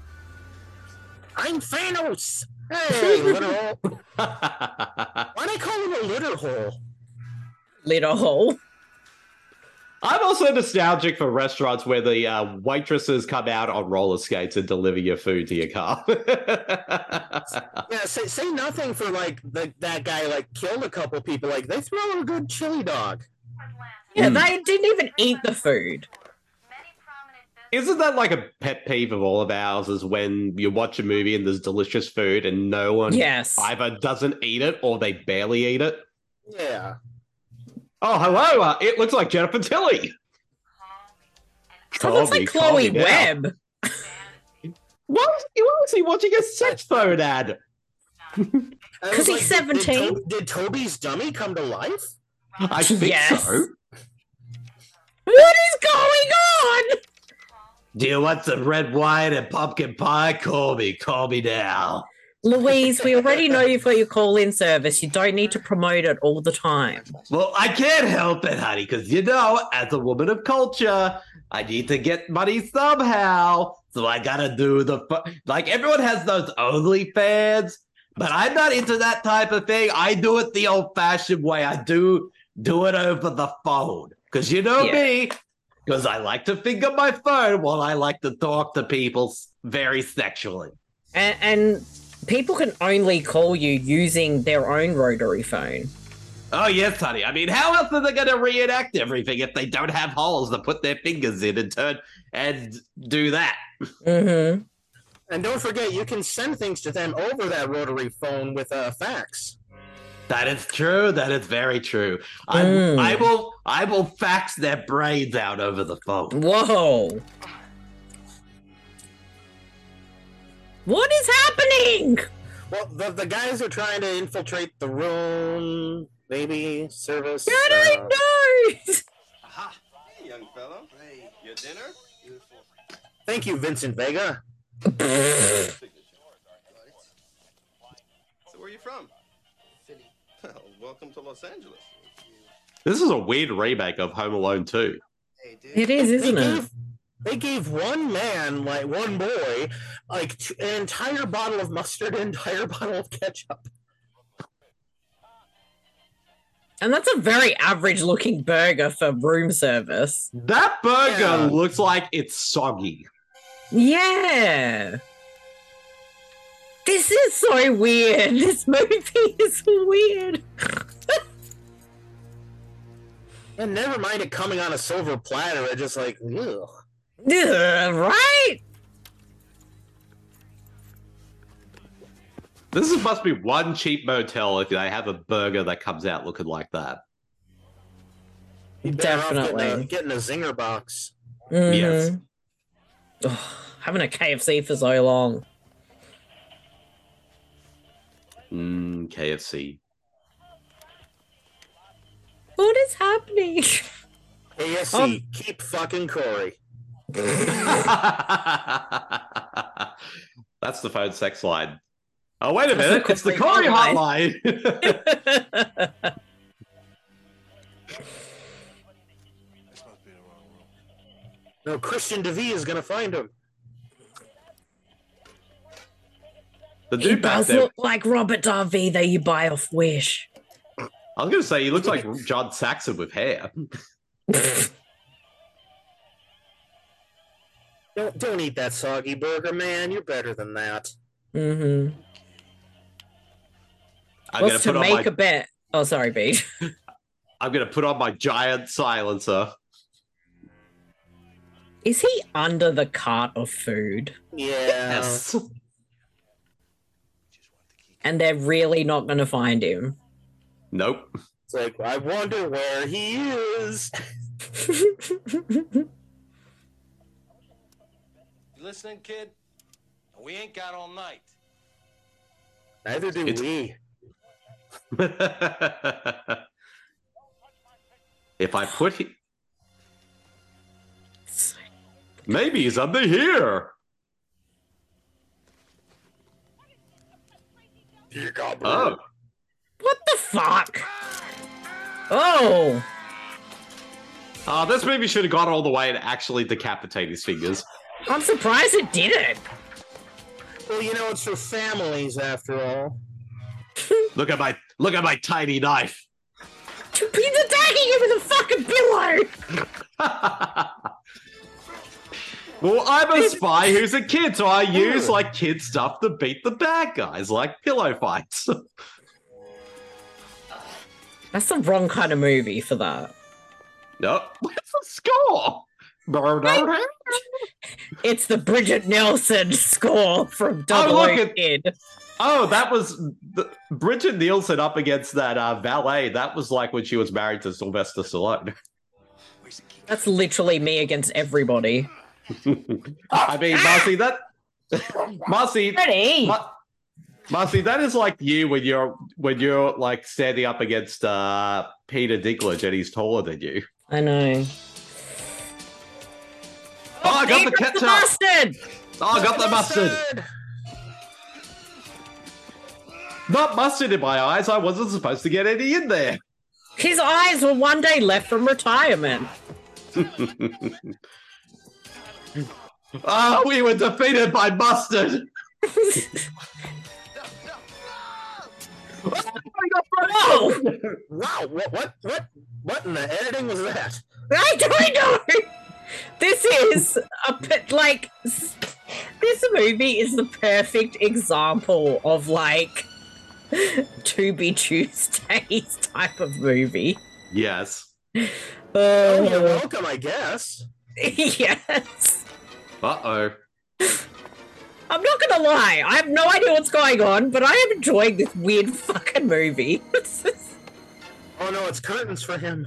Thanos! Hey, litter hole. Why do they call him a litter hole? Litter hole. I'm also nostalgic for restaurants where the uh, waitresses come out on roller skates and deliver your food to your car. Yeah, say, say nothing for like the, that guy like killed a couple people. Like they throw a good chili dog. Yeah, they didn't even eat the food. Isn't that like a pet peeve of all of ours? Is when you watch a movie and there's delicious food and no one Yes. either doesn't eat it or they barely eat it? Yeah. Oh, hello! Uh, it looks like Jennifer Tilly. It looks like Chloe now. Webb. Why was, why was he watching a sex phone ad? Because he's seventeen. Did, did, did Toby's dummy come to life? I think Yes. so. What is going on? Do you want some red wine and pumpkin pie? Call me. Call me now. Louise, we already know you've got your call-in service. You don't need to promote it all the time. Well, I can't help it, honey, because you know, as a woman of culture, I need to get money somehow. So I gotta do the fu- like everyone has those OnlyFans, but I'm not into that type of thing. I do it the old-fashioned way. I do do it over the phone because you know Yeah. me. Because I like to finger my phone while I like to talk to people very sexually. And, and people can only call you using their own rotary phone. Oh, yes, honey. I mean, how else are they going to reenact everything if they don't have holes to put their fingers in and turn and do that? Mm-hmm. And don't forget, you can send things to them over that rotary phone with a fax. That is true. That is very true. I, Mm. I will I will fax their brains out over the phone. Whoa. What is happening? Well, the, the guys are trying to infiltrate the room, maybe service. I don't uh, know. Aha! Hey, young fellow. Hey, your dinner? Beautiful. Thank you, Vincent Vega. So where are you from? Philly. Well, welcome to Los Angeles. This is a weird remake of Home Alone two. It is, isn't they it? Gave, they gave one man, like one boy, like t- an entire bottle of mustard, an entire bottle of ketchup. And that's a very average looking burger for room service. That burger Yeah. looks like it's soggy. Yeah. This is so weird. This movie is weird. And never mind it coming on a silver platter, it's just like, ugh. Ugh, right? This is, must be one cheap motel if they have a burger that comes out looking like that. You're better off Definitely. Getting a, getting a zinger box. Mhm. Yes. Ugh. having a K F C for so long. Mmm, K F C. What is happening? K F C, Um, keep fucking Corey. That's the phone sex line. Oh, wait a That's minute. the It's the Corey Corey hotline. hotline. No, Christian DeVee is gonna find him. The He dude back does there. look like Robert Darby that you buy off Wish. I was going to say, he looks like John Saxon with hair. Don't don't eat that soggy burger, man. You're better than that. Mm-hmm. I'm What's gonna to put on make my, a bet? Oh, sorry, Beach. I'm going to put on my giant silencer. Is he under the cart of food? Yeah. Yes. And they're really not going to find him. Nope. It's like, I wonder where he is. You listening, kid? We ain't got all night. Neither do It's- we. If I put he- maybe he's under here. Oh, What the fuck? Oh, oh, this movie should have gone all the way and actually decapitate his fingers. I'm surprised it didn't. Well, you know, it's for families after all. Look at my look at my tiny knife. He's attacking him with a fucking pillow. Well, I'm a spy who's a kid, so I use like kid stuff to beat the bad guys, like pillow fights. That's the wrong kind of movie for that. No, where's the score? It's the Bridget Nielsen score from Double look O at- Kid. Oh, that was the, Bridget Nielsen up against that uh, valet. That was like when she was married to Sylvester Stallone. That's literally me against everybody. I mean, Marcy, that Marcy, Ready? Ma- Marcy, that is like you when you're when you're like standing up against uh, Peter Dinklage and he's taller than you. I know. Oh, I got He the got ketchup. the mustard. Oh, I got the mustard. Not mustard in my eyes. I wasn't supposed to get any in there. His eyes were one day left from retirement. Ah, we were defeated by mustard. Oh, Wow, what, what, what, what in the editing was that? I don't know. This is a bit like this movie is the perfect example of like To Be Tuesdays type of movie. Yes. Oh, Oh, you're welcome, I guess. yes. Uh-oh. I'm not gonna lie, I have no idea what's going on, but I am enjoying this weird fucking movie. Oh no, it's curtains for him.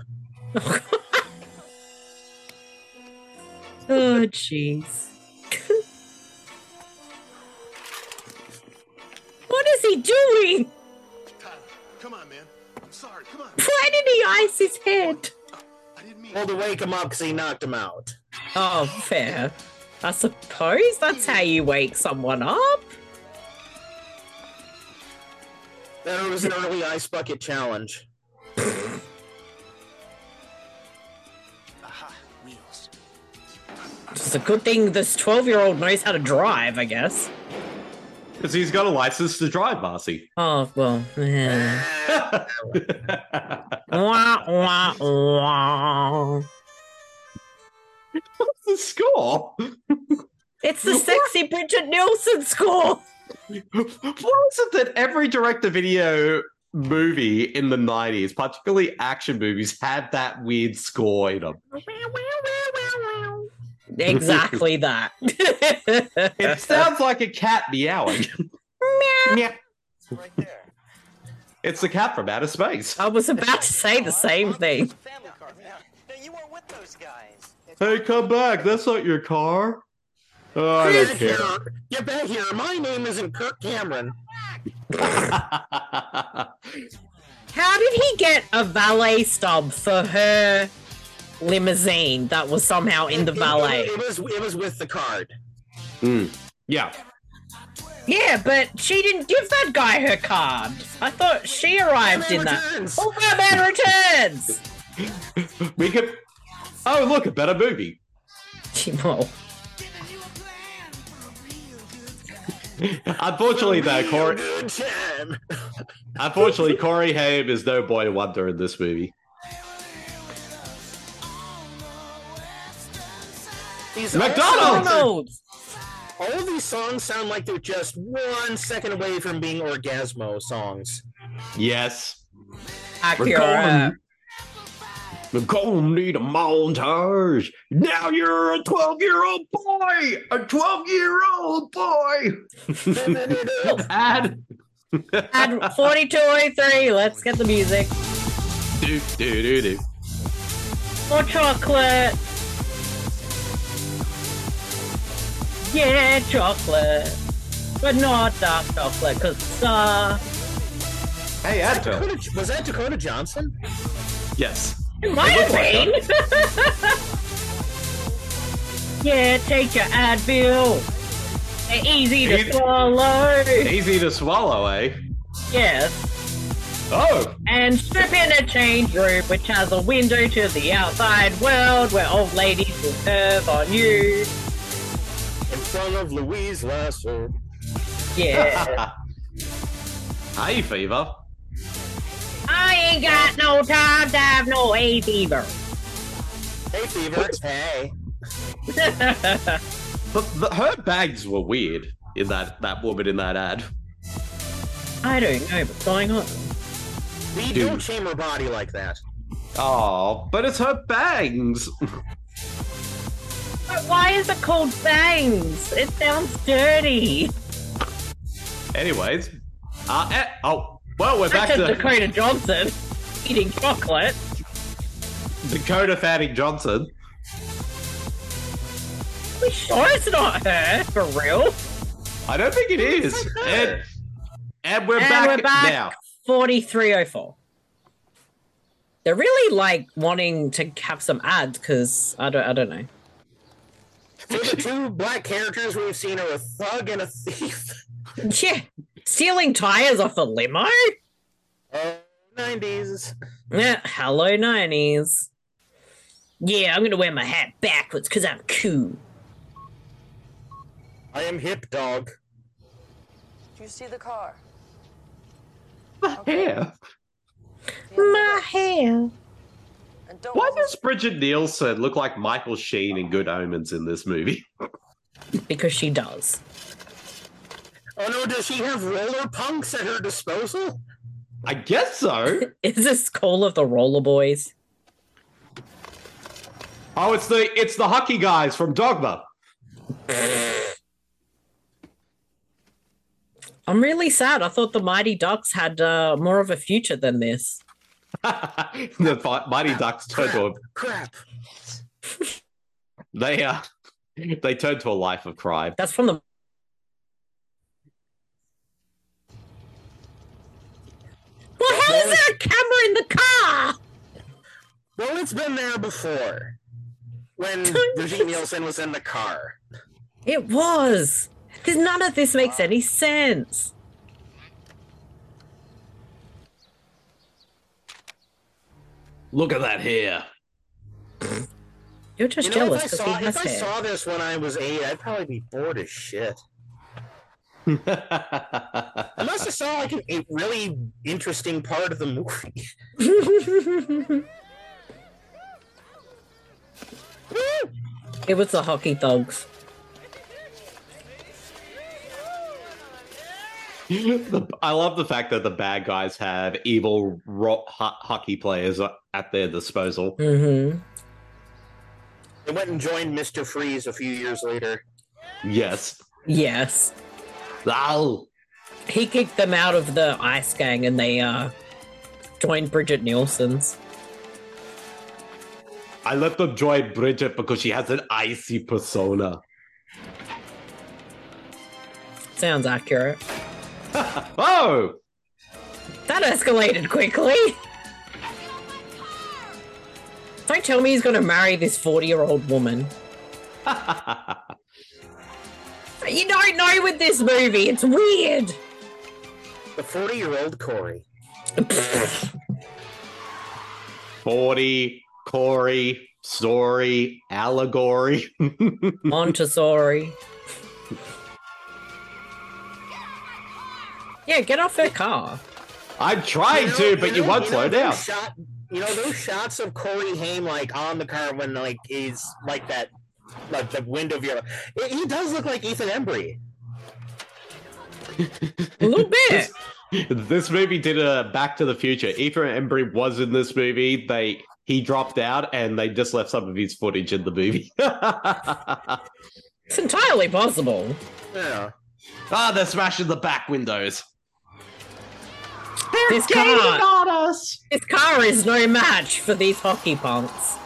Oh, jeez. What is he doing? Come on, man. I'm sorry. Come on. Why did he ice his head? Well, to wake him up because he knocked him out. Oh, fair. I suppose that's how you wake someone up. That was an early ice bucket challenge. Aha, wheels. It's a good thing this twelve-year-old knows how to drive, I guess. Because he's got a license to drive, Marcy. Oh, well, yeah. Wah, wah, wah. What's the score? It's the sexy Bridget Nielsen score. What was it that every direct-to-video movie in the nineties, particularly action movies, had that weird score in them? Exactly that. It sounds like a cat meowing. Meow. Right there. It's the cat from outer space. I was about to say the same thing. Family car. Now, now, you weren't with those guys. Hey, come back. That's not your car. Oh, I Get don't care. here. Get back here. My name isn't Kirk Cameron. How did he get a valet stub for her limousine that was somehow in the It- it- valet? It, it was it was with the card. Mm. Yeah. Yeah, but she didn't give that guy her card. I thought she arrived in Returns. that. Oh, Batman Returns! We could. Oh, look, a better movie. Well, Unfortunately, though, Corey. Good time. Unfortunately, Corey Haim is no boy wonder in this movie. These McDonald's! McDonald's! All of these songs sound like they're just one second away from being Orgasmo songs. Yes. Accurate. We're gonna need a montage. Now you're a twelve-year-old boy. A twelve-year-old boy. Ad. Ad forty-two oh three. Let's get the music. Do do do do. More chocolate. Yeah, chocolate. But not dark chocolate, because it's uh... Hey, Advil. Dakota, was that Dakota Johnson? Yes. It might have been. Yeah, take your Advil. They're easy to Easy- swallow. Easy to swallow, eh? Yes. Oh. And strip in a change room, which has a window to the outside world where old ladies will curve on you. In front of Louise Lasser. Yeah. Hey, Fever. I ain't got no time to have no hay fever. Hey, Fever. Hey. But the, her bags were weird in that, that woman in that ad. I don't know what's going on. We Dude. don't shame her body like that. Oh, but it's her bangs. But why is it called bangs? It sounds dirty. Anyways. Uh, eh, oh, well, we're back That's to just Dakota Johnson eating chocolate. Dakota Fanning Johnson. Are we sure it's not her, for real? I don't think it is. And, and we're And back we're back. now. forty-three oh four. They're really like wanting to have some ads because I don't I don't know. So the two black characters we've seen are a thug and a thief. Yeah. Stealing tires off a limo? Oh, nineties. Yeah, hello nineties. Yeah, I'm gonna wear my hat backwards because I'm cool. I am hip dog. Did you see the car? The hair. My hair. And don't Why does Bridget Nielsen look like Michael Sheen in Good Omens in this movie? Because she does. Oh no, does she have roller punks at her disposal? I guess so. Is this Call of the Roller Boys? Oh, it's the it's the hockey guys from Dogma. I'm really sad. I thought the Mighty Ducks had uh, more of a future than this. The fi- Mighty Ducks turned to a Crap. they uh they turned to a life of crime. That's from the. Well, how is there a camera in the car? Well, it's been there before. When Brigitte Nielsen was in the car. It was. Because none of this makes any sense. Look at that hair. You're just You know, jealous if I, because saw, he has if I hair. saw this when I was eight, I'd probably be bored as shit. I must have saw like an, a really interesting part of the movie. It was the hockey thugs. The- I love the fact that the bad guys have evil ro- ho- hockey players at their disposal. Mm-hmm. They went and joined Mister Freeze a few years later. Yes. Yes. Ow. He kicked them out of the ice gang and they uh joined Bridget Nielsen's. I let them join Bridget because she has an icy persona. sounds accurate. Oh! That escalated quickly. Don't tell me he's going to marry this forty-year-old woman. You don't know with this movie. It's weird. The forty-year-old Corey. forty, Corey, story, allegory. Montessori. Yeah, get off her car. I'm trying You know- to, but you you know- won't you slow know down. those Shot, you know those shots of Corey Haim like on the car when like he's like that, like the window of your. It, he does look like Ethan Embry. A little bit. This, this movie did a Back to the Future. Ethan Embry was in this movie. They he dropped out, and they just left some of his footage in the movie. It's entirely possible. Yeah. Ah, they're smashing the back windows. This Gaming car, on us. this car is no match for these hockey punks.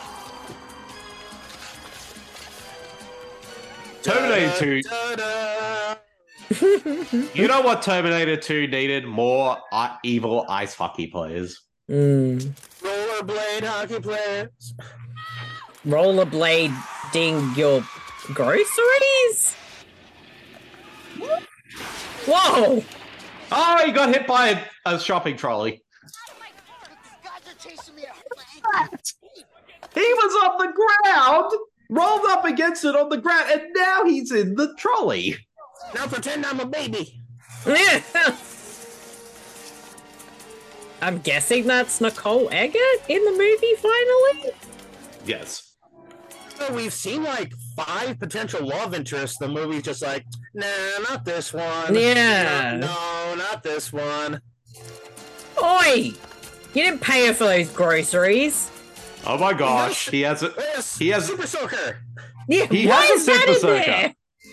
Terminator two. You know what Terminator two needed? More uh, evil ice hockey players. Mm. Rollerblade hockey players. Rollerblading your groceries? Whoa! Oh, he got hit by a, a shopping trolley. He was on the ground, rolled up against it on the ground, and now he's in the trolley. Now pretend I'm a baby. I'm guessing that's Nicole Eggert in the movie finally? Yes. So we've seen like five potential love interests. The movie's just like, nah, not this one. Yeah. No, no, not this one. Oi! You didn't pay her for those groceries. Oh my gosh, he has a Yes, he has Super Soaker. Yeah, he why has is a that super in soaker. there?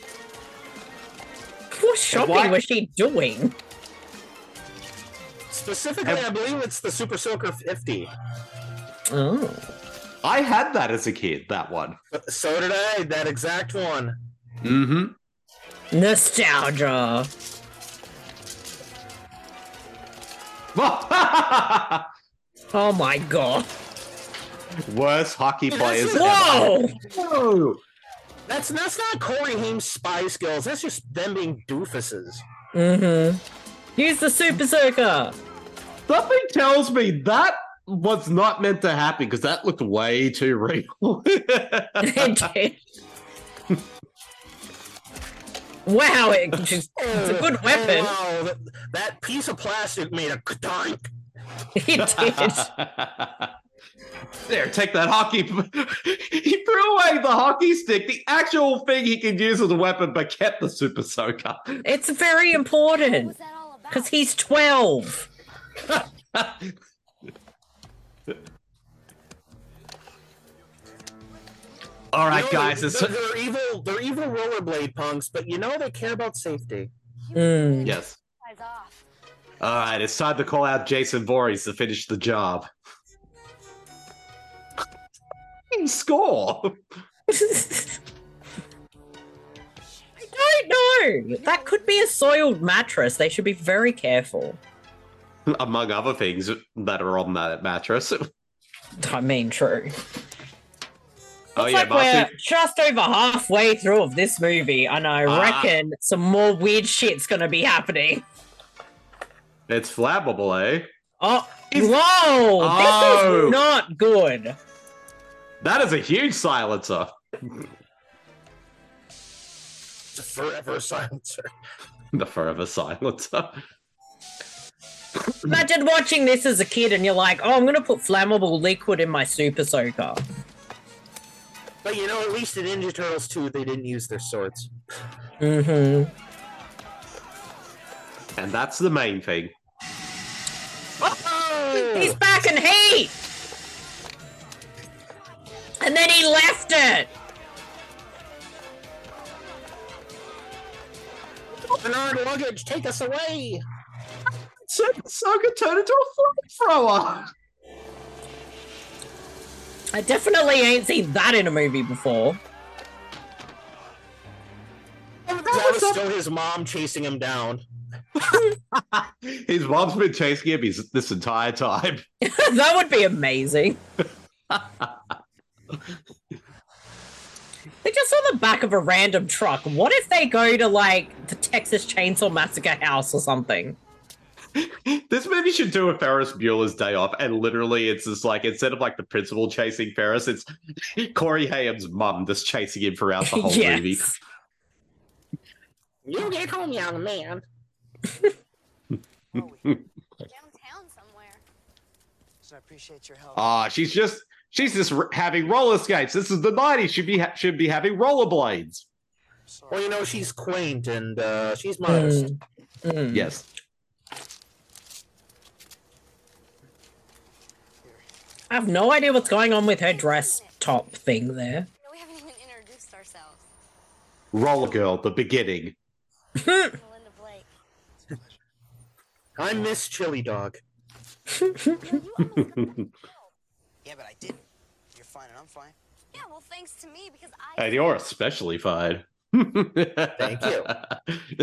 What shopping why- was she doing? Specifically, I believe it's the Super Soaker fifty. Oh. I had that as a kid, that one. So did I, that exact one. Mm-hmm. Nostalgia. Oh my god. Worst hockey players ever. Whoa! Whoa! That's that's not Corey Haim's spy skills. That's just them being doofuses. Mm-hmm. Use the Super Soaker. Something tells me that was not meant to happen because that looked way too real. It did. Wow, it just, it's a good weapon. Oh, wow, that, that piece of plastic made a donk. It did. There, take that hockey. He threw away the hockey stick, the actual thing he could use as a weapon, but kept the Super Soaker. It's very important because he's twelve. All right, You know, guys. They're, It's... they're evil. They're evil rollerblade punks, but you know they care about safety. Mm. Yes. All right, it's time to call out Jason Voorhees to finish the job. Score. I don't know. That could be a soiled mattress. They should be very careful. Among other things that are on that mattress. I mean, true. Oh, Looks yeah, like Marcy. we're just over halfway through of this movie, and I Ah. reckon some more weird shit's gonna be happening. It's flammable, eh? Oh, whoa! Oh. This is not good. That is a huge silencer. It's a forever silencer. The forever silencer. Imagine watching this as a kid, and you're like, "Oh, I'm gonna put flammable liquid in my Super Soaker." But you know, at least in Ninja Turtles two, they didn't use their swords. Mm-hmm. And that's the main thing. Oh! He's back in heat! And then he left it! Bernard luggage, take us away! Super Soaker turned into a flamethrower! I definitely ain't seen that in a movie before. Oh, that was still his mom chasing him down. His mom's been chasing him his, this entire time. That would be amazing. They just on the back of a random truck. What if they go to, like, the Texas Chainsaw Massacre house or something? This movie should do a Ferris Bueller's Day Off, and literally it's just like, instead of like the principal chasing Ferris, it's Corey Haim's mum just chasing him throughout the whole Yes. movie. You get home, young man. Downtown somewhere. So I appreciate your help. Ah, she's just she's just r- having roller skates. This is the nineties. Should be ha- should be having rollerblades. Well, you know, she's quaint and uh, she's modest. Mm. Mm. Yes. I have no idea what's going on with her dress top thing there. No, we haven't even introduced ourselves. Roller Girl, the beginning. Melinda Blake. I'm Miss Chili Dog. Yeah, but I didn't. You're fine and I'm fine. Yeah, well, thanks to me because I. And you're especially fine. Thank you. Or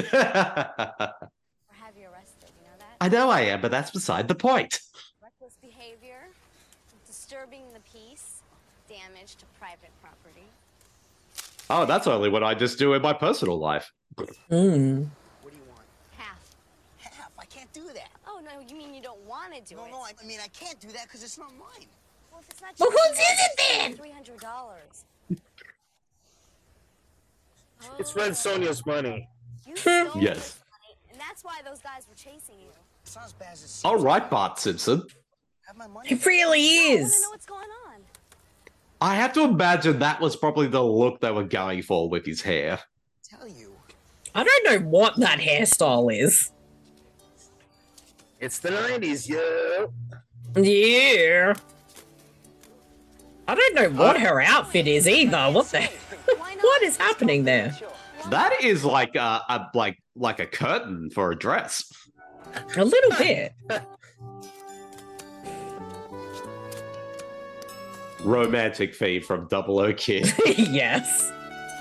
have you arrested? You know that? I know I am, but that's beside the point. Reckless behavior, disturbing the peace, damage to private property. Oh, that's only what I just do in my personal life. Mm. What do you want? Half. Half. I can't do that. Oh no, you mean you don't want to do No, it? no, I, I mean, I can't do that because it's not mine. Well, if it's not Well, yours, whose is it then? Three hundred dollars. It's Red Sonja's money. You stole Yes. this money, and that's why those guys were chasing you. It's not as bad as it seems. All right, Bart Simpson. Have my money. It really I want is. to know what's going on. I have to imagine that was probably the look they were going for with his hair. Tell you. I don't know what that hairstyle is. It's the nineties, yeah. Yeah. I don't know what her outfit is either. What the? What is happening there? That is like a, a like like a curtain for a dress. A little bit. Romantic feed from Double O Kid. Yes.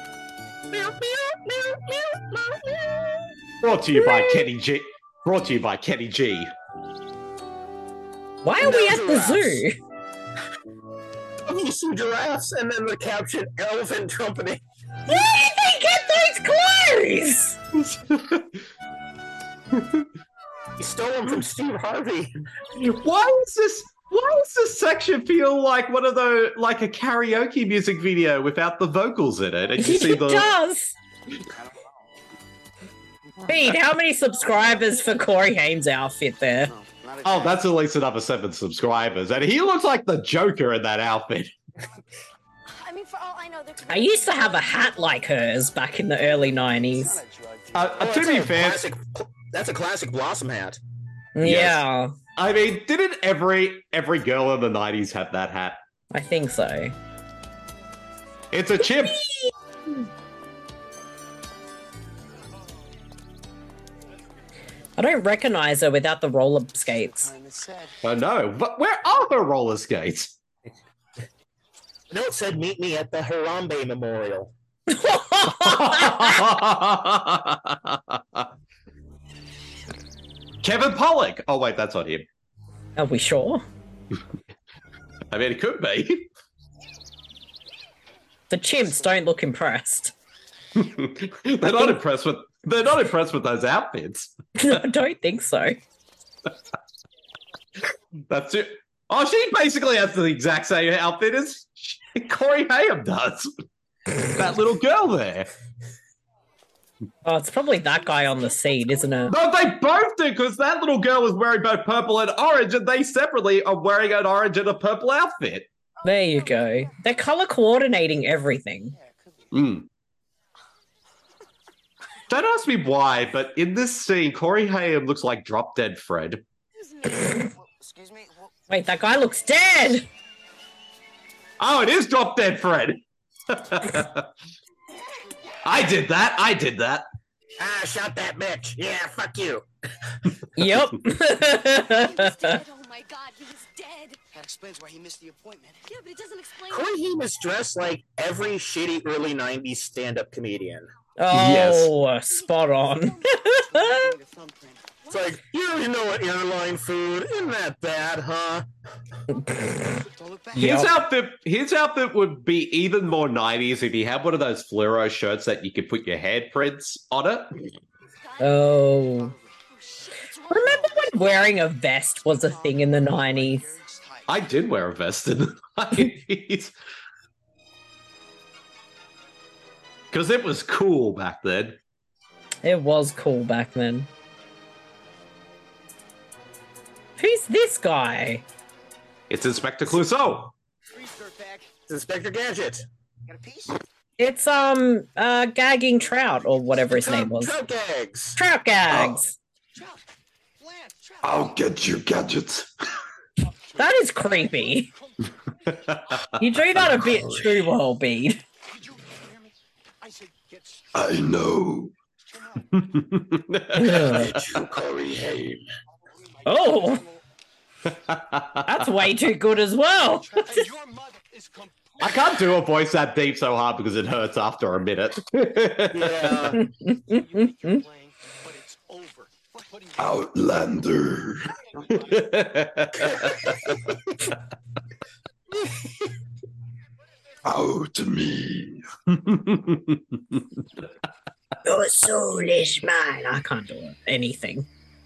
Brought to you by Kenny G. Brought to you by Kenny G. Why are we at the zoo? You see giraffes and then the caption Elephant Company. Where did they get those clothes? He stole them from Steve Harvey. Why is this? Why does this section feel like one of those, like a karaoke music video without the vocals in it? And you see It the. does. Pete, how many subscribers for Corey Haim's outfit there? Oh, that's at least another seven subscribers, and he looks like the Joker in that outfit. I mean, for all I know, there could be I used to have a hat like hers back in the early nineties. Uh, Oh, to that's be a fair, classic, that's a classic Blossom hat. Yeah, I mean, didn't every every girl in the nineties have that hat? I think so. It's a chip. I don't recognize her without the roller skates. Oh no, but where are her roller skates? No, it said meet me at the Harambe Memorial. Kevin Pollak. Oh wait, that's not him. Are we sure? I mean, it could be. The chimps don't look impressed. they're not impressed with. They're not impressed with those outfits. I don't think so. That's it. Oh, she basically has the exact same outfit as Corey Haim does. That little girl there. Oh, it's probably that guy on the seat, isn't it? No, they both do, because that little girl was wearing both purple and orange, and they separately are wearing an orange and a purple outfit. There you go. They're color coordinating everything. Mm. Don't ask me why, but in this scene, Corey Haim looks like Drop Dead Fred. Excuse me. Wait, that guy looks dead! Oh, it is Drop Dead Fred. I did that. I did that. Ah, shot that bitch. Yeah, fuck you. Yep. Oh my god, he was dead. That explains why he missed the appointment. Yeah, but it doesn't explain. Corey Haim is dressed like every shitty early nineties stand-up comedian. Oh, yes. Spot on. It's like, you don't even know what airline food. Isn't that bad, huh? His yep. outfit, his outfit would be even more nineties if he had one of those fluoro shirts that you could put your handprints on it. Oh. Remember when wearing a vest was a thing in the nineties? I did wear a vest in the nineties. Because it was cool back then. It was cool back then. Who's this guy? It's Inspector Clouseau. It's Inspector Gadget. It's um uh gagging Trout or whatever his name was. Trout Gags. Trout Gags. Oh. I'll get you, Gadget. That is creepy. You do that a bit too well, Bede. I know. Get you, Corey Haim. Oh, that's way too good as well. I can't do a voice that deep so hard because it hurts after a minute. Yeah. Outlander. Out me. Your soul is mine. I can't do anything.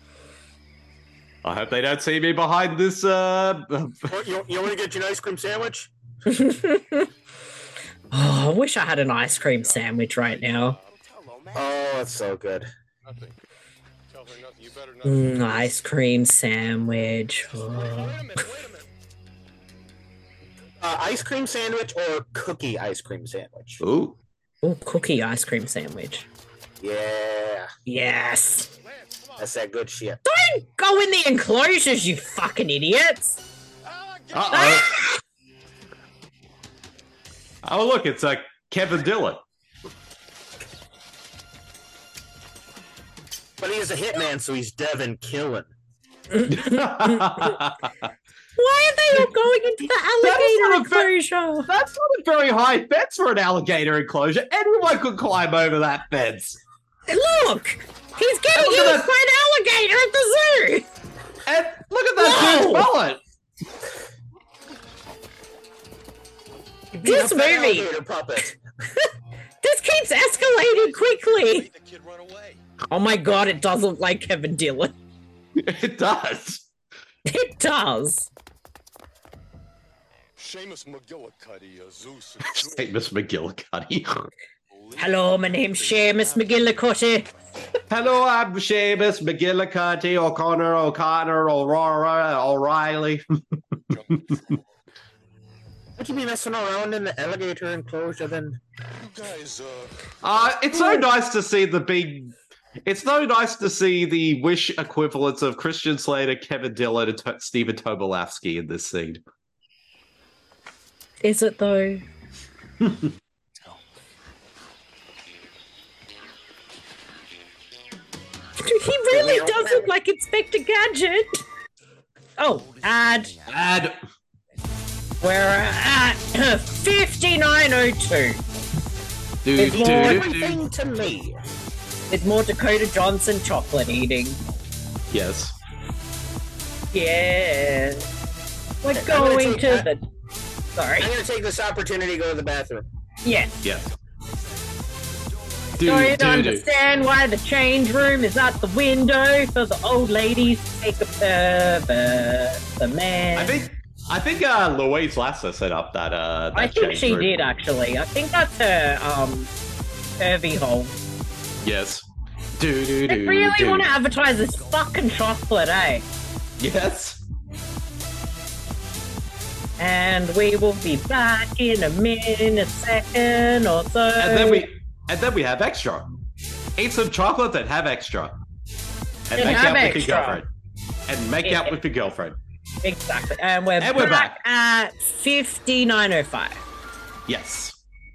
I hope they don't see me behind this. Uh... you, you want to get you an ice cream sandwich? Oh, I wish I had an ice cream sandwich right now. Oh, that's so good. Mm, ice cream sandwich. Oh. Uh, ice cream sandwich or cookie ice cream sandwich? Ooh. Ooh, cookie ice cream sandwich. Yeah. Yes. That's that good shit. Don't go in the enclosures, you fucking idiots. Uh-oh. Oh, look, it's like uh, Kevin Dillon. But he is a hitman, so he's Devin Killen. Why are they all going into the alligator enclosure? Ve- that's not a very high fence for an alligator enclosure. Anyone could climb over that fence. Look! He's getting used for an alligator at the zoo! And look at that dude's mullet! This movie... puppet. This keeps escalating quickly! Oh my god, it does look like Kevin Dillon. It does. It does. Seamus McGillicuddy, uh, Zeus. Seamus McGillicuddy. Hello, my name's Seamus McGillicuddy. Hello, I'm Seamus McGillicuddy, O'Connor, O'Connor, Aurora, O'Reilly. What do you mean messing around in the alligator enclosure then? You guys, uh... Uh, it's so nice to see the big... It's so nice to see the Wish equivalents of Christian Slater, Kevin Dillon, and to- Stephen Tobolowsky in this scene. Is it though? He really does look like Inspector Gadget. Oh, ad. Ad. We're at fifty-nine oh two. Do, It's do, more do, Everything do. to me. It's more Dakota Johnson chocolate eating. Yes. Yeah. We're I'm gonna going take to that- the... Sorry. I'm gonna take this opportunity to go to the bathroom. Yeah. Yes. Do, Don't do, understand do. why the change room is at the window for the old ladies to take a pervert. The man. I think I think uh, Louise Lasser set up that. Uh, that I think change she room. did actually. I think that's her um curvy hole. Yes. Do do They do. really do. want to advertise this fucking chocolate, eh? Yes. And we will be back in a minute, second or so. And then we and then we have extra. Eat some chocolate, then have extra. And Then make have out with extra. your girlfriend. And make Yeah. out with your girlfriend. Exactly. And we're, And back, we're back. at fifty-nine oh five. Yes.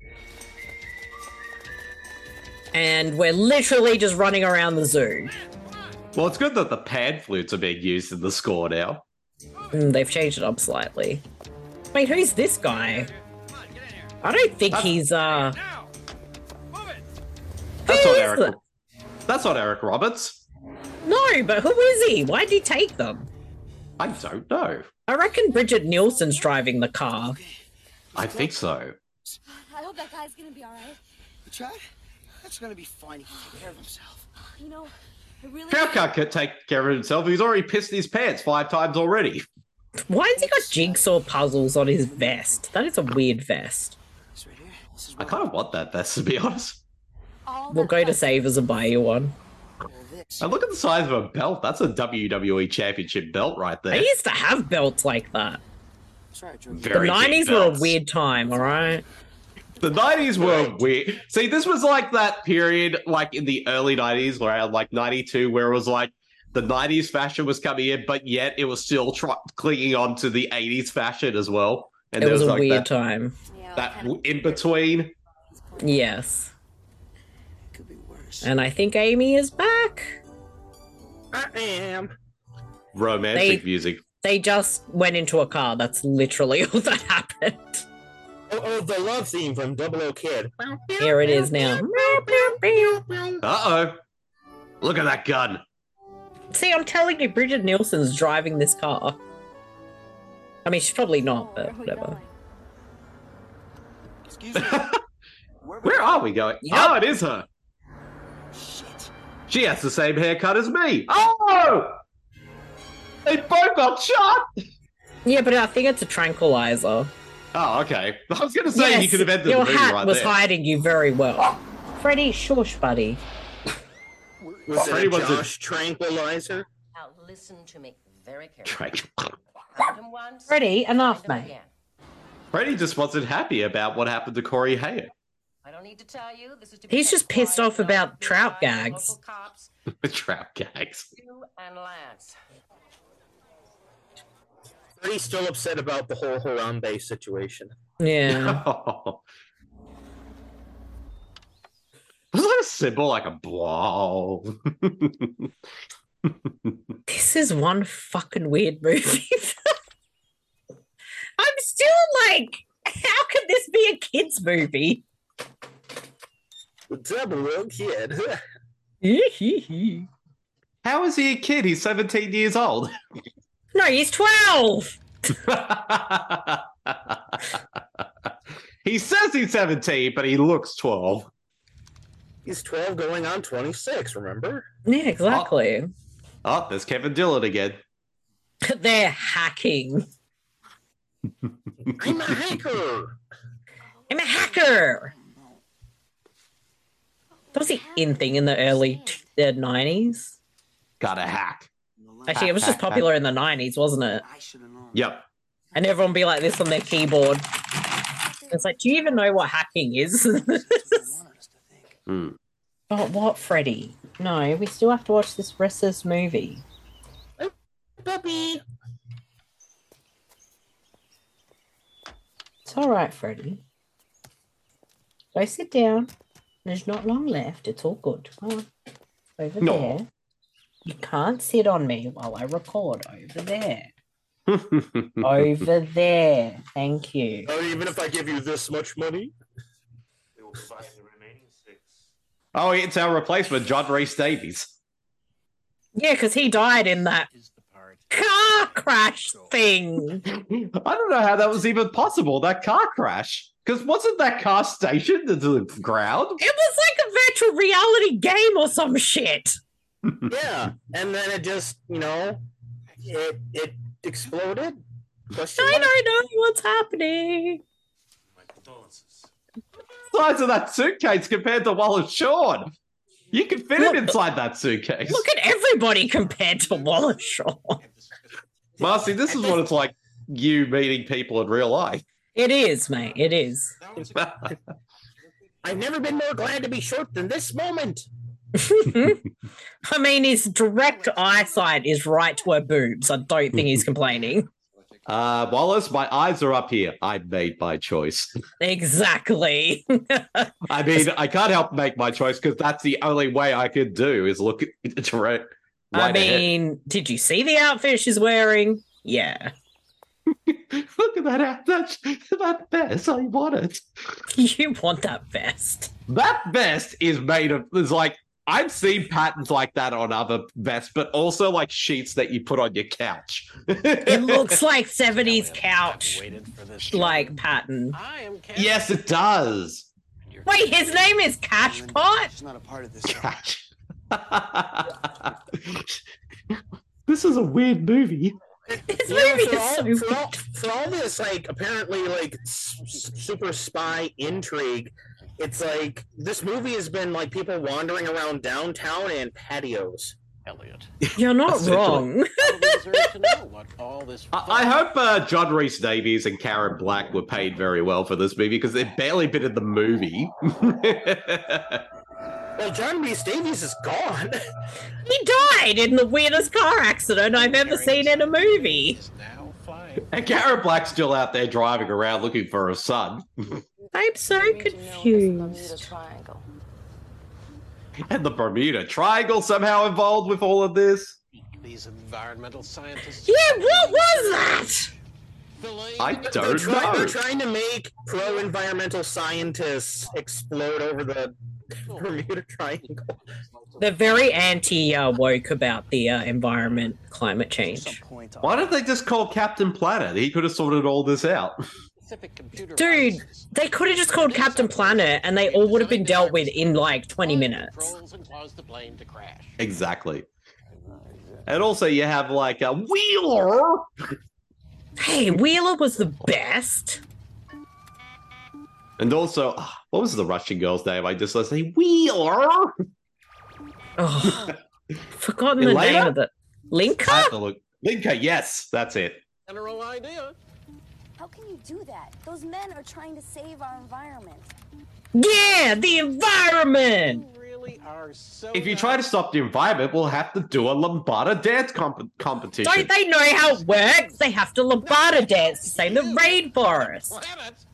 And we're literally just running around the zoo. Well, it's good that the pan flutes are being used in the score now. Mm, they've changed it up slightly. Wait, who's this guy? I don't think he's, uh... That's Who not is Eric. that? That's not Eric Roberts. No, but who is he? Why did he take them? I don't know. I reckon Bridget Nielsen's driving the car. I think so. I hope that guy's gonna be all right. Chad, that's gonna be fine. He can take care of himself. You know, I really. Trout can't take care of himself. He's already pissed his pants five times already. Why has he got jigsaw puzzles on his vest? That is a weird vest. I kind of want that vest, to be honest. We'll go to Savers and buy you one. And look at the size of a belt. That's a W W E Championship belt right there. I used to have belts like that. Very the nineties big were a belts. weird time, all right? The nineties were weird. See, this was like that period, like in the early nineties, where I had like ninety-two, where it was like the nineties fashion was coming in, but yet it was still try- clinging on to the eighties fashion as well. And It there was a like weird that, time. that w- in between. Yes. And I think Amy is back. I am. Romantic They- music. They just went into a car. That's literally all that happened. Oh, oh, the love theme from Double O Kid. Here it is now. Uh-oh. Look at that gun. See, I'm telling you, Bridget Nielsen's driving this car. I mean, she's probably not, but whatever. Excuse me. Where are we going? Oh, it is her. She has the same haircut as me. Oh! They both got shot! Yeah, but I think it's a tranquilizer. Oh, okay. I was going to say Yes, you could have ended the your movie hat right was there. hiding you very well. Freddie, shush, buddy. Was Freddie it a was a- Josh tranquilizer? Now listen to me very carefully. Trank- Count him once. Freddie, enough, count him mate. again. Freddie just wasn't happy about what happened to Corey Hayer. I don't need to tell you. This is to be He's just kept pissed quiet off among about the trout local gags. cops, Trap gags. you and Lance. Freddie's still upset about the whole Harambe situation. Yeah. Was that a symbol like a blow? This is one fucking weird movie. I'm still like, how can this be a kid's movie? Double O Kid. How is he a kid? He's seventeen years old. No, he's twelve. He says he's seventeen, but he looks twelve. He's twelve going on twenty-six, remember? Yeah, exactly. Oh, there's Kevin Dillon again. They're hacking. I'm a hacker. I'm a hacker. That was the in thing in the early uh, nineties. Gotta hack. Actually, it was just popular in the nineties, wasn't it? Yep. And everyone be like this on their keyboard. It's like, do you even know what hacking is? Mm. Oh, what, Freddie? No, we still have to watch this rest of this movie. Puppy. It's all right, Freddie. Go sit down. There's not long left. It's all good. Come on. Over No. there. You can't sit on me while I record. Over there. Over there. Thank you. Oh, even if I give you this much money? Oh, it's our replacement, John Rhys Davies. Yeah, because he died in that car crash thing. I don't know how that was even possible, that car crash. Because wasn't that car stationed into the ground? It was like a virtual reality game or some shit. Yeah, and then it just, you know, it it exploded. Question I mark? don't know what's happening. Size of that suitcase compared to Wallace Shawn. You can fit him Look- inside that suitcase. Look at everybody compared to Wallace Shawn. Marcy, this is what it's like you meeting people in real life. It is, mate. It is. I've never been more glad to be short than this moment. I mean, his direct eyesight is right to her boobs. I don't think he's complaining. Uh, Wallace, my eyes are up here. I made my choice. Exactly. I mean, I can't help make my choice because that's the only way I could do is look at right. I mean, did you see the outfit she's wearing? Yeah. Look at that. That's that vest. I want it. You want that vest? That vest is made of. There's like I've seen patterns like that on other vests, but also like sheets that you put on your couch. It looks like seventies couch like pattern. Yes, it does. Wait, his name is Cashpot? She's not a part of this. Cash. This is a weird movie. This Yeah, movie for, is all, so for, all, for all this, like, apparently, like, s- s- super spy intrigue, it's like, this movie has been, like, people wandering around downtown and patios. Elliot. You're not Essentially. wrong. deserve to know what all this. I, I hope uh, John Rhys Davies and Karen Black were paid very well for this movie because they've barely been in the movie. Well, John Rhys Davies is gone. He died in the weirdest car accident I've ever seen in a movie. And Karen Black's still out there driving around looking for her son. I'm so confused. Triangle. And the Bermuda Triangle somehow involved with all of this. These environmental scientists. Yeah, what was that? I They're, don't try- know. they're trying to make pro-environmental scientists explode over the Bermuda Triangle. They're very anti-woke about the uh, environment, climate change. Why don't they just call Captain Planet? He could have sorted all this out. Dude, they could have just called Captain Planet and they all would have been dealt with in like twenty minutes. Exactly. And also you have like a Wheeler. Hey, Wheeler was the best. And also, ah, what was the Russian girl's name? I just let's say Wheeler. Oh, forgotten the Elena? name of the Linka? I have to look. Linka, yes, that's it. General idea. How can you do that? Those men are trying to save our environment. Yeah, the environment. Really are so. If you try to stop the environment, we'll have to do a lambada dance comp- competition. Don't they know how it works? They have to lambada dance to save the rainforest.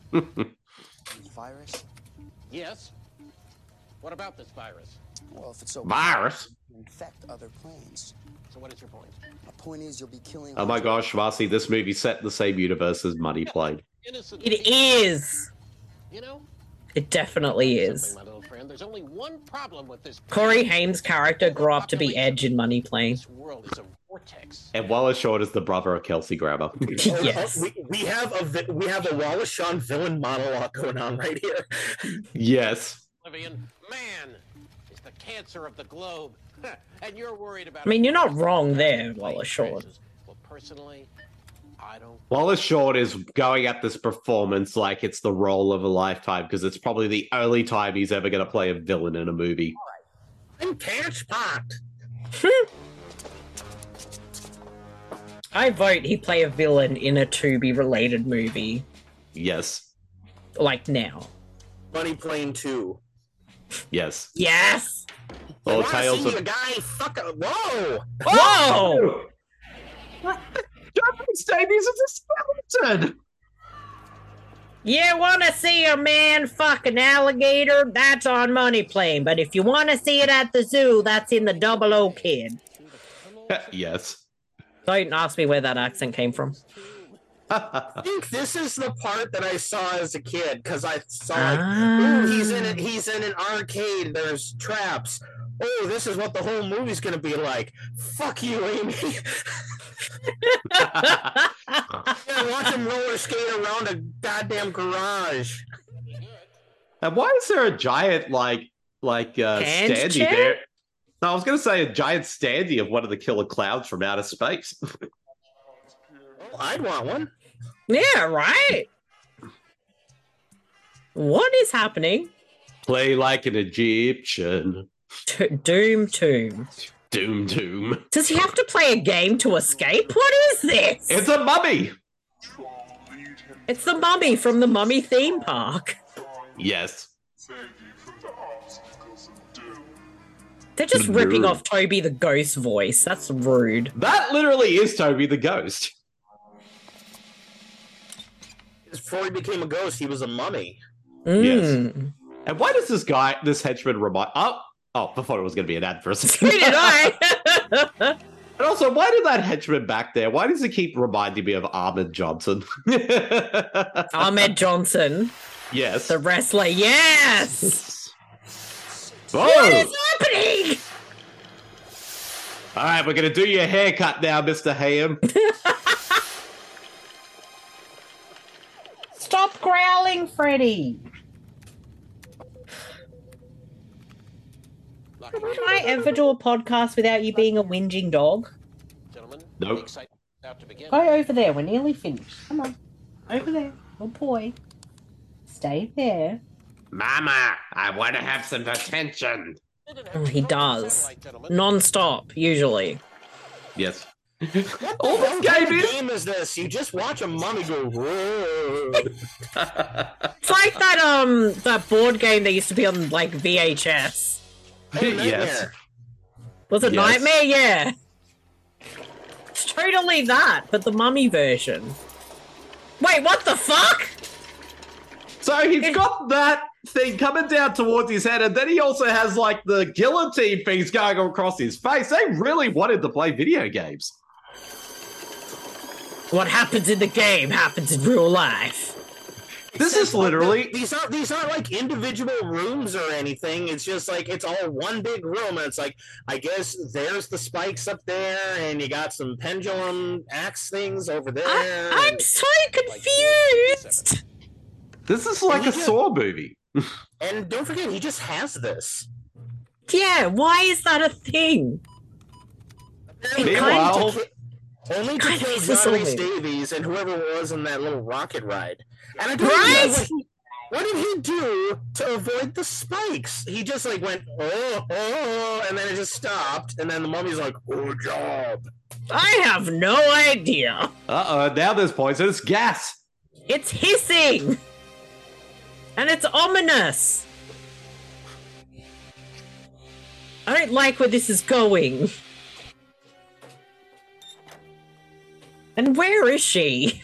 Virus? Yes. What about this virus? Well, if it's so Virus? infect other planes. So what is your point? My point is you'll be killing Oh my gosh, Marcy, this movie set in the same universe as Money Plane. Innocent. It is. You know, It definitely is. my little friend. There's only one problem with this. Corey Haim's character grew up to be Edge in Money Plane. This world is a vortex. And Wallace Short is the brother of Kelsey Grammer. Yes. We, we have a vi- we have a Wallace Shawn villain monologue going on right here. Yes. Oblivion, man is the cancer of the globe, and you're worried about. I mean, you're not wrong there, Wallace Shawn. Well, personally, I don't. Wallace Short is going at this performance like it's the role of a lifetime because it's probably the only time he's ever going to play a villain in a movie. I'm Cashpot. I vote he play a villain in a to-be-related movie, Yes. like now. Money Plane two. Yes. Yes! I Or want to Tales see of... a guy fuck a... Whoa! Whoa! John Rhys Davies is a skeleton! You want to see a man fuck an alligator? That's on Money Plane. But if you want to see it at the zoo, that's in the Double O Kid. Yes. Don't ask me where that accent came from. I think this is the part that I saw as a kid because I saw like, Ah. ooh, he's in it. He's in an arcade. There's traps. Oh, this is what the whole movie's gonna be like. Fuck you, Amy. Yeah, watch him roller skate around a goddamn garage. And why is there a giant, like, like, uh, Hand standee chair? there? No, I was going to say a giant standee of one of the killer clowns from outer space. I'd want one. Yeah, right? What is happening? Play like an Egyptian. T- Doom Tomb. Doom Doom. Does he have to play a game to escape? What is this? It's a mummy! It's the mummy from the Mummy theme park. Yes. They're just ripping No. off Toby the Ghost voice. That's rude. That literally is Toby the Ghost. Before he became a ghost, he was a mummy. Mm. Yes. And why does this guy, this henchman remind... Oh, oh, I thought it was going to be an ad for a second. So did I. And also, why did that henchman back there? Why does he keep reminding me of Ahmed Johnson? Ahmed Johnson. Yes. The wrestler. Yes. Oh. What is happening? All right, we're going to do your haircut now, Mister Hayam. Stop growling, Freddy. Can I ever do a podcast without you being a whinging dog? Gentlemen, nope. About to begin. Go over there. We're nearly finished. Come on. Over there. Good boy. Stay there. Mama, I want to have some attention. Oh, he does. Non-stop, usually. Yes. What All the this hell game kind of is- game is this? You just watch a mummy go. Whoa. It's like that um that board game that used to be on like V H S. Oh, Yes. Nightmare. Was it Yes. Nightmare? Yeah. It's totally that, but the mummy version. Wait, what the fuck? So he's got that thing coming down towards his head, and then he also has like the guillotine things going across his face. They really wanted to play video games. What happens in the game happens in real life. This is literally these aren't these aren't like individual rooms or anything. It's just like it's all one big room, and it's like I guess there's the spikes up there, and you got some pendulum axe things over there. I, I'm so confused. This is like a Saw movie. And don't forget, he just has this. Yeah, why is that a thing? Meanwhile, Only to, ki- only to God, kill this is John Rhys so weird. Davies and whoever was in that little rocket ride. And I don't Right? know what, he, what did he do to avoid the spikes? He just like went oh oh, and then it just stopped, and then the mummy's like, "Good job." I have no idea. uh-oh, now there's poisonous gas. It's hissing. And it's ominous. I don't like where this is going. And where is she?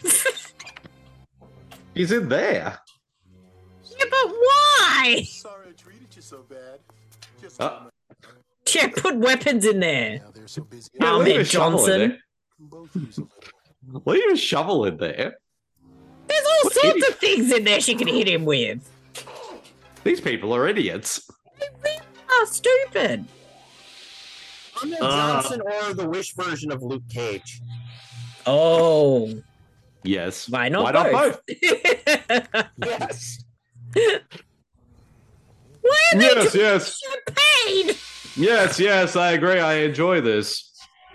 He's in there. Yeah, but why? Sorry I treated you so bad. Just Uh, Yeah, put weapons in there. now they're so busy. yeah, leave a Ahmed shovel in Johnson. there. Both use a little. Leave a shovel in there. There's all What sorts idiot? of things in there she can hit him with. These people are idiots. Oh, stupid. Ahmed Uh. Johnson or the Wish version of Luke Cage. Oh. Yes. Why not Why not both? both? Yes. Why are they Yes, doing yes. champagne? Yes, yes, I agree. I enjoy this.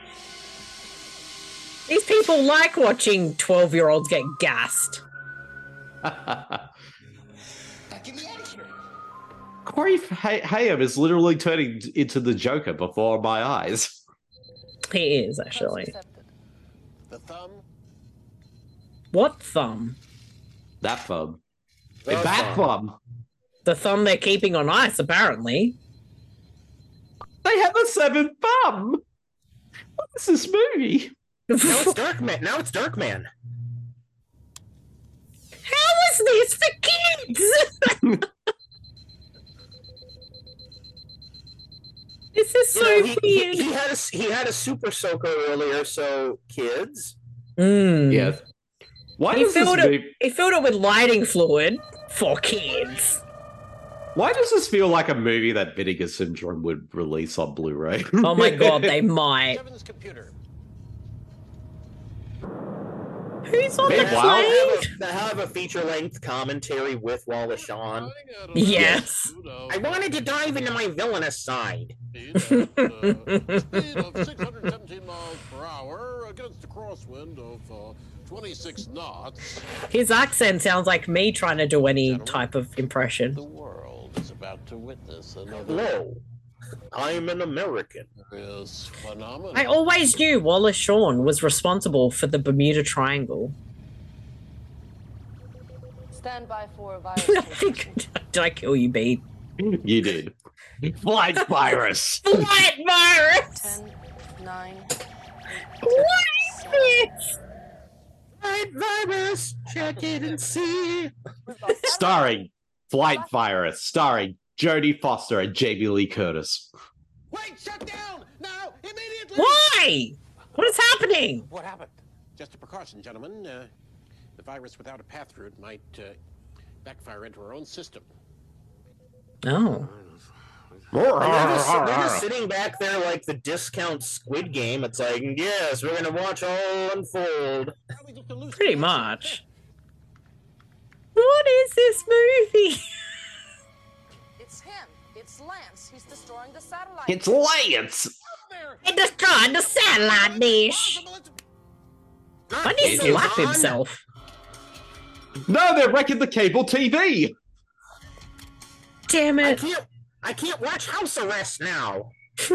These people like watching twelve-year-olds get gassed. Get me out of here. Corey Hay- Hayam is literally turning into the Joker before my eyes. He is, actually. The thumb. What thumb? That thumb. The that thumb. thumb. The thumb they're keeping on ice, apparently. They have a seventh thumb. What is this movie? Now it's Darkman. Now it's Darkman. How is this for kids? This is so You know, he, weird. he, he had a he had a super soaker earlier, so kids. Mm. Yes. Why He does this filled, movie, it, he filled it with lighting fluid for kids. Why does this feel like a movie that Vinegar Syndrome would release on Blu-ray? Oh my god, they might. Kevin's computer. Who's on the Meanwhile- plane? Have a, have a feature length commentary with Wallace Shawn. Yes. I wanted to dive into my villainous side. Speed at, uh, speed of six hundred seventeen miles per hour against a crosswind of uh, twenty-six knots. His accent sounds like me trying to do any type of impression. The world is about to witness another Hello, I'm an American. glorious phenomenon. I always knew Wallace Shawn was responsible for the Bermuda Triangle. Stand by for virus. Did I kill you, Beat? You did. Flight virus. Flight virus! Ten, nine, What is this? Flight virus, check it and see. Starring Flight Virus. Starring Jodie Foster and Jamie Lee Curtis. Wait, shut down! Now, immediately! Why? What is happening? What happened? Just a precaution, gentlemen. Uh, the virus without a path through it might uh, backfire into our own system. Oh. And they're, just, they're just sitting back there like the discount Squid Game. It's like, yes, we're gonna watch all unfold. Pretty much. What is this movie? It's him. It's Lance. He's destroying the satellite. It's Lance! He destroyed the satellite dish. Why did he slap himself? No, they're wrecking the cable T V! Damn I it. can't, I can't watch House Arrest now.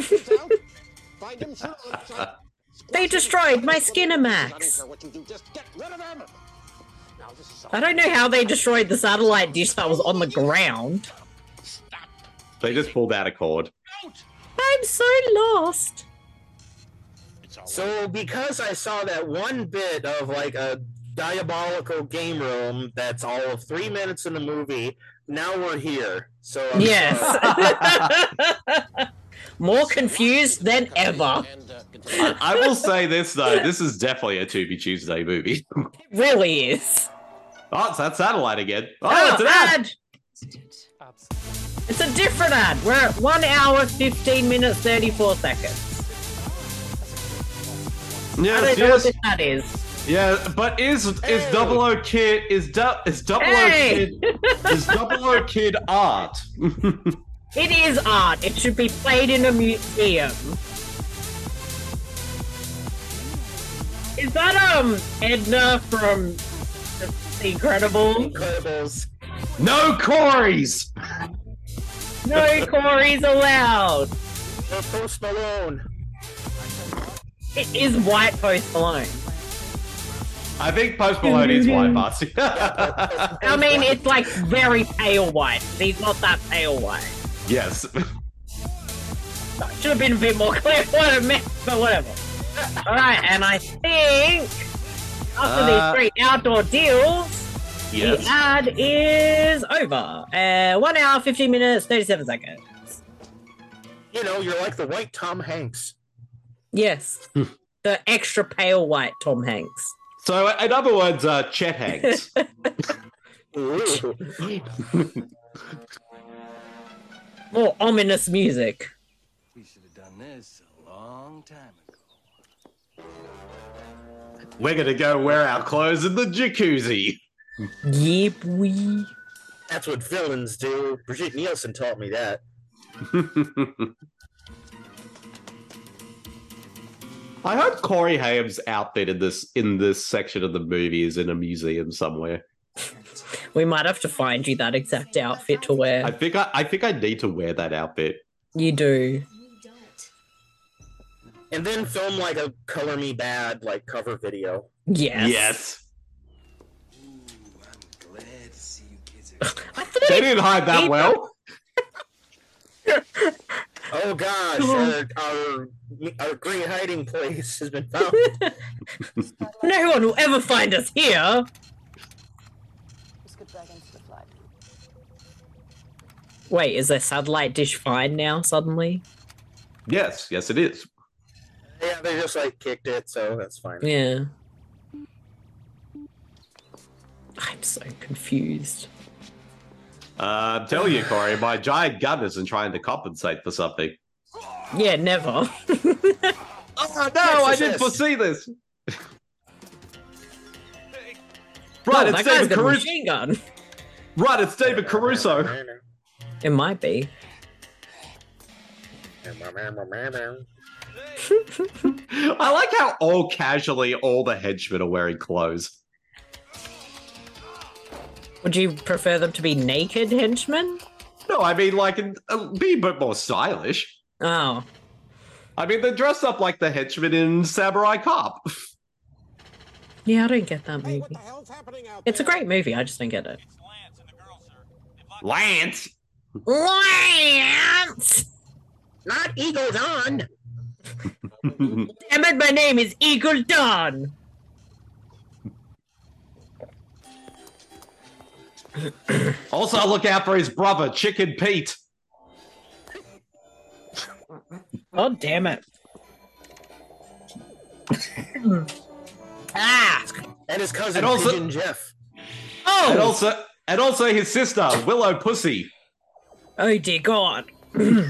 They destroyed my Skinamax. I don't know how they destroyed the satellite dish that was on the ground. They just pulled out a cord. I'm so lost. So because I saw that one bit of like a diabolical game room that's all of three minutes in the movie, now we're here. So I'm yes. sorry. More confused than ever. I, I will say this though, this is definitely a To Be Tuesday movie. It really is. Oh, it's that satellite again. Oh, Oh, it's an ad. ad. It's a different ad. We're at one hour, fifteen minutes, thirty-four seconds. Yes, I don't know yes. what this ad is. Yeah, but is is Double O Kid is du- is Double Hey! O Kid is Double O Kid art? It is art. It should be played in a museum. Is that um Edna from The Incredibles? Incredibles. No Corys. No Corey's allowed. Or Post Malone. It is White Post Malone. I think Post Malone is white, Marcy. I mean, it's like very pale white. He's not that pale white. Yes. Should have been a bit more clear what it meant, but whatever. Alright, and I think after Uh, these three outdoor deals, Yes. the ad is over. Uh, one hour, fifteen minutes, thirty-seven seconds. You know, you're like the white Tom Hanks. Yes. The extra pale white Tom Hanks. So, in other words, uh, Chet Hanks. More ominous music. We should have done this a long time ago. We're gonna go wear our clothes in the jacuzzi. Yep, we. That's what villains do. Brigitte Nielsen taught me that. I hope Corey Haim's outfit in this in this section of the movie is in a museum somewhere. We might have to find you that exact outfit to wear. I think I, I think I need to wear that outfit. You do. And then film like a Color Me Bad like cover video. Yes. Yes. I thought They it- didn't hide that well. Oh gosh, our, our, our great hiding place has been found. No one will ever find us here. Let's get back into the flight. Wait, is their satellite dish fine now suddenly? Yes, yes, it is. Yeah, they just like kicked it, so that's fine. Yeah. I'm so confused. Uh, I'm telling you, Corey, my giant gun isn't trying to compensate for something. Yeah, never. Oh no, Yes, I yes, didn't yes. foresee this. Oh, Right, that it's guy's David got a Caruso. machine gun. Right, it's David Caruso. It might be. I like how all casually all the henchmen are wearing clothes. Would you prefer them to be naked henchmen? No, I mean like uh, be a bit more stylish. Oh. I mean they're dressed up like the henchmen in Samurai Cop. Yeah, I don't get that movie. It's a great movie, I just don't get it. Lance! Lance! Not Eagle Dawn! Damn it, my name is Eagle Dawn! Also look out for his brother, Chicken Pete. Oh, damn it. Ah! And his cousin, And also- Pigeon Jeff. Oh! And also, and also his sister, Willow Pussy. Oh dear God. They're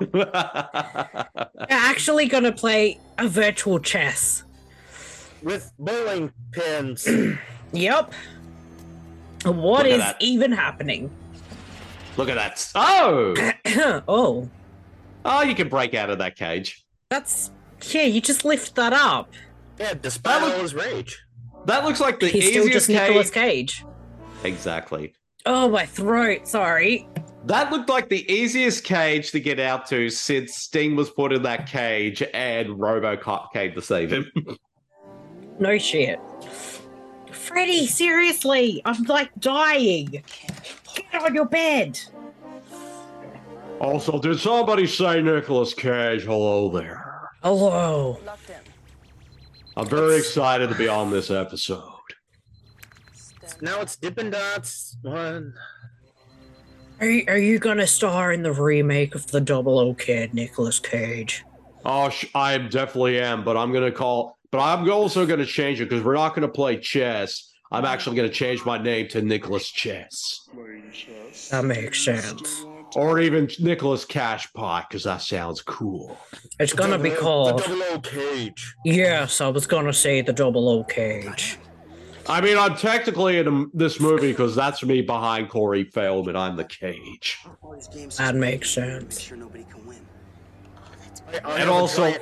actually gonna play a virtual chess. With bowling pins. Yep. What Look at is that. even happening? Look at that. Oh! Oh. Oh, you can break out of that cage. That's... Yeah, you just lift that up. Yeah, despite all his rage. That looks like the He's easiest still just cage. Nicolas Cage. Exactly. Oh, my throat. Sorry. That looked like the easiest cage to get out to since Sting was put in that cage and RoboCop came to save him. No shit. Freddy, seriously. I'm like dying. Get on your bed. Also, did somebody say Nicolas Cage? Hello there. Hello. I'm very excited to be on this episode. Now it's Dippin' Dots one. Are you, are you gonna star in the remake of the Double O Kid, Nicolas Cage? Oh, sh- I definitely am, but I'm gonna call. But I'm also gonna change it because we're not gonna play chess. I'm actually gonna change my name to Nicholas Chess, That makes sense. or even Nicholas Cashpot, because that sounds cool. It's gonna be called... The Double O Cage. Yes, I was gonna say the Double O Cage. I mean, I'm technically in this movie because that's me behind Corey Feldman. I'm the cage. That makes sense. Sure nobody can win. And also,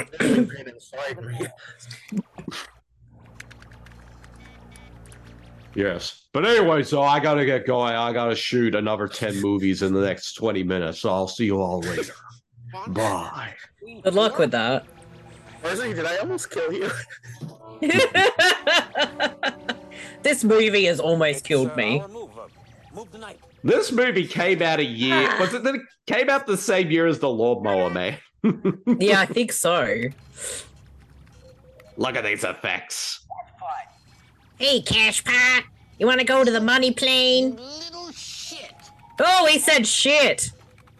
yes. But anyway, so I gotta get going. I gotta shoot another ten movies in the next twenty minutes. So I'll see you all later. Bye. Good luck with that. Rosie, did I almost kill you? This movie has almost killed me. This movie came out a year. Was it? Did it came out the same year as the Lawnmower Man? Yeah, I think so. Look at these effects. Hey, Cashpot, you want to go to the money plane? Little shit. Oh, he said shit.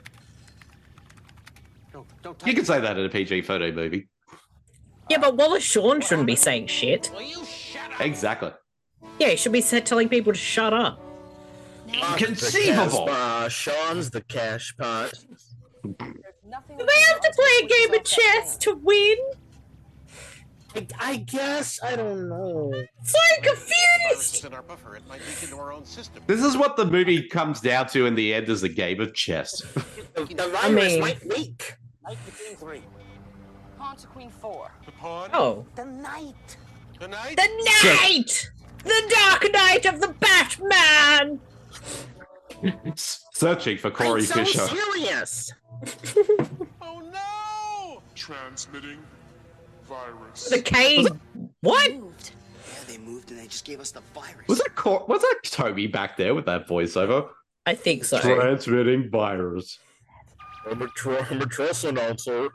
You can say that in a P G thirteen movie. Yeah, but Wallace Shawn shouldn't be saying shit. Exactly. Yeah, he should be sa- telling people to shut up. Inconceivable. Uh, Sean's the cash pot. Do they have to play a game of chess to win? I, I guess I don't know. So confused. In our buffer, it might leak into our own system. This is what the movie comes down to in the end: is a game of chess. The, the virus I mean- might leak. Knight to queen three. Pawn to queen four. The pawn. Oh, The knight. The knight. the night, the Dark Knight of the Batman. Searching for Corey I'm so Fisher. serious. Oh no! Transmitting virus. The cage. What? Moved. Yeah, they moved and they just gave us the virus. Was that Cor- was that Toby back there with that voiceover? I think so. Transmitting virus. I'm a, tr- I'm a trust announcer.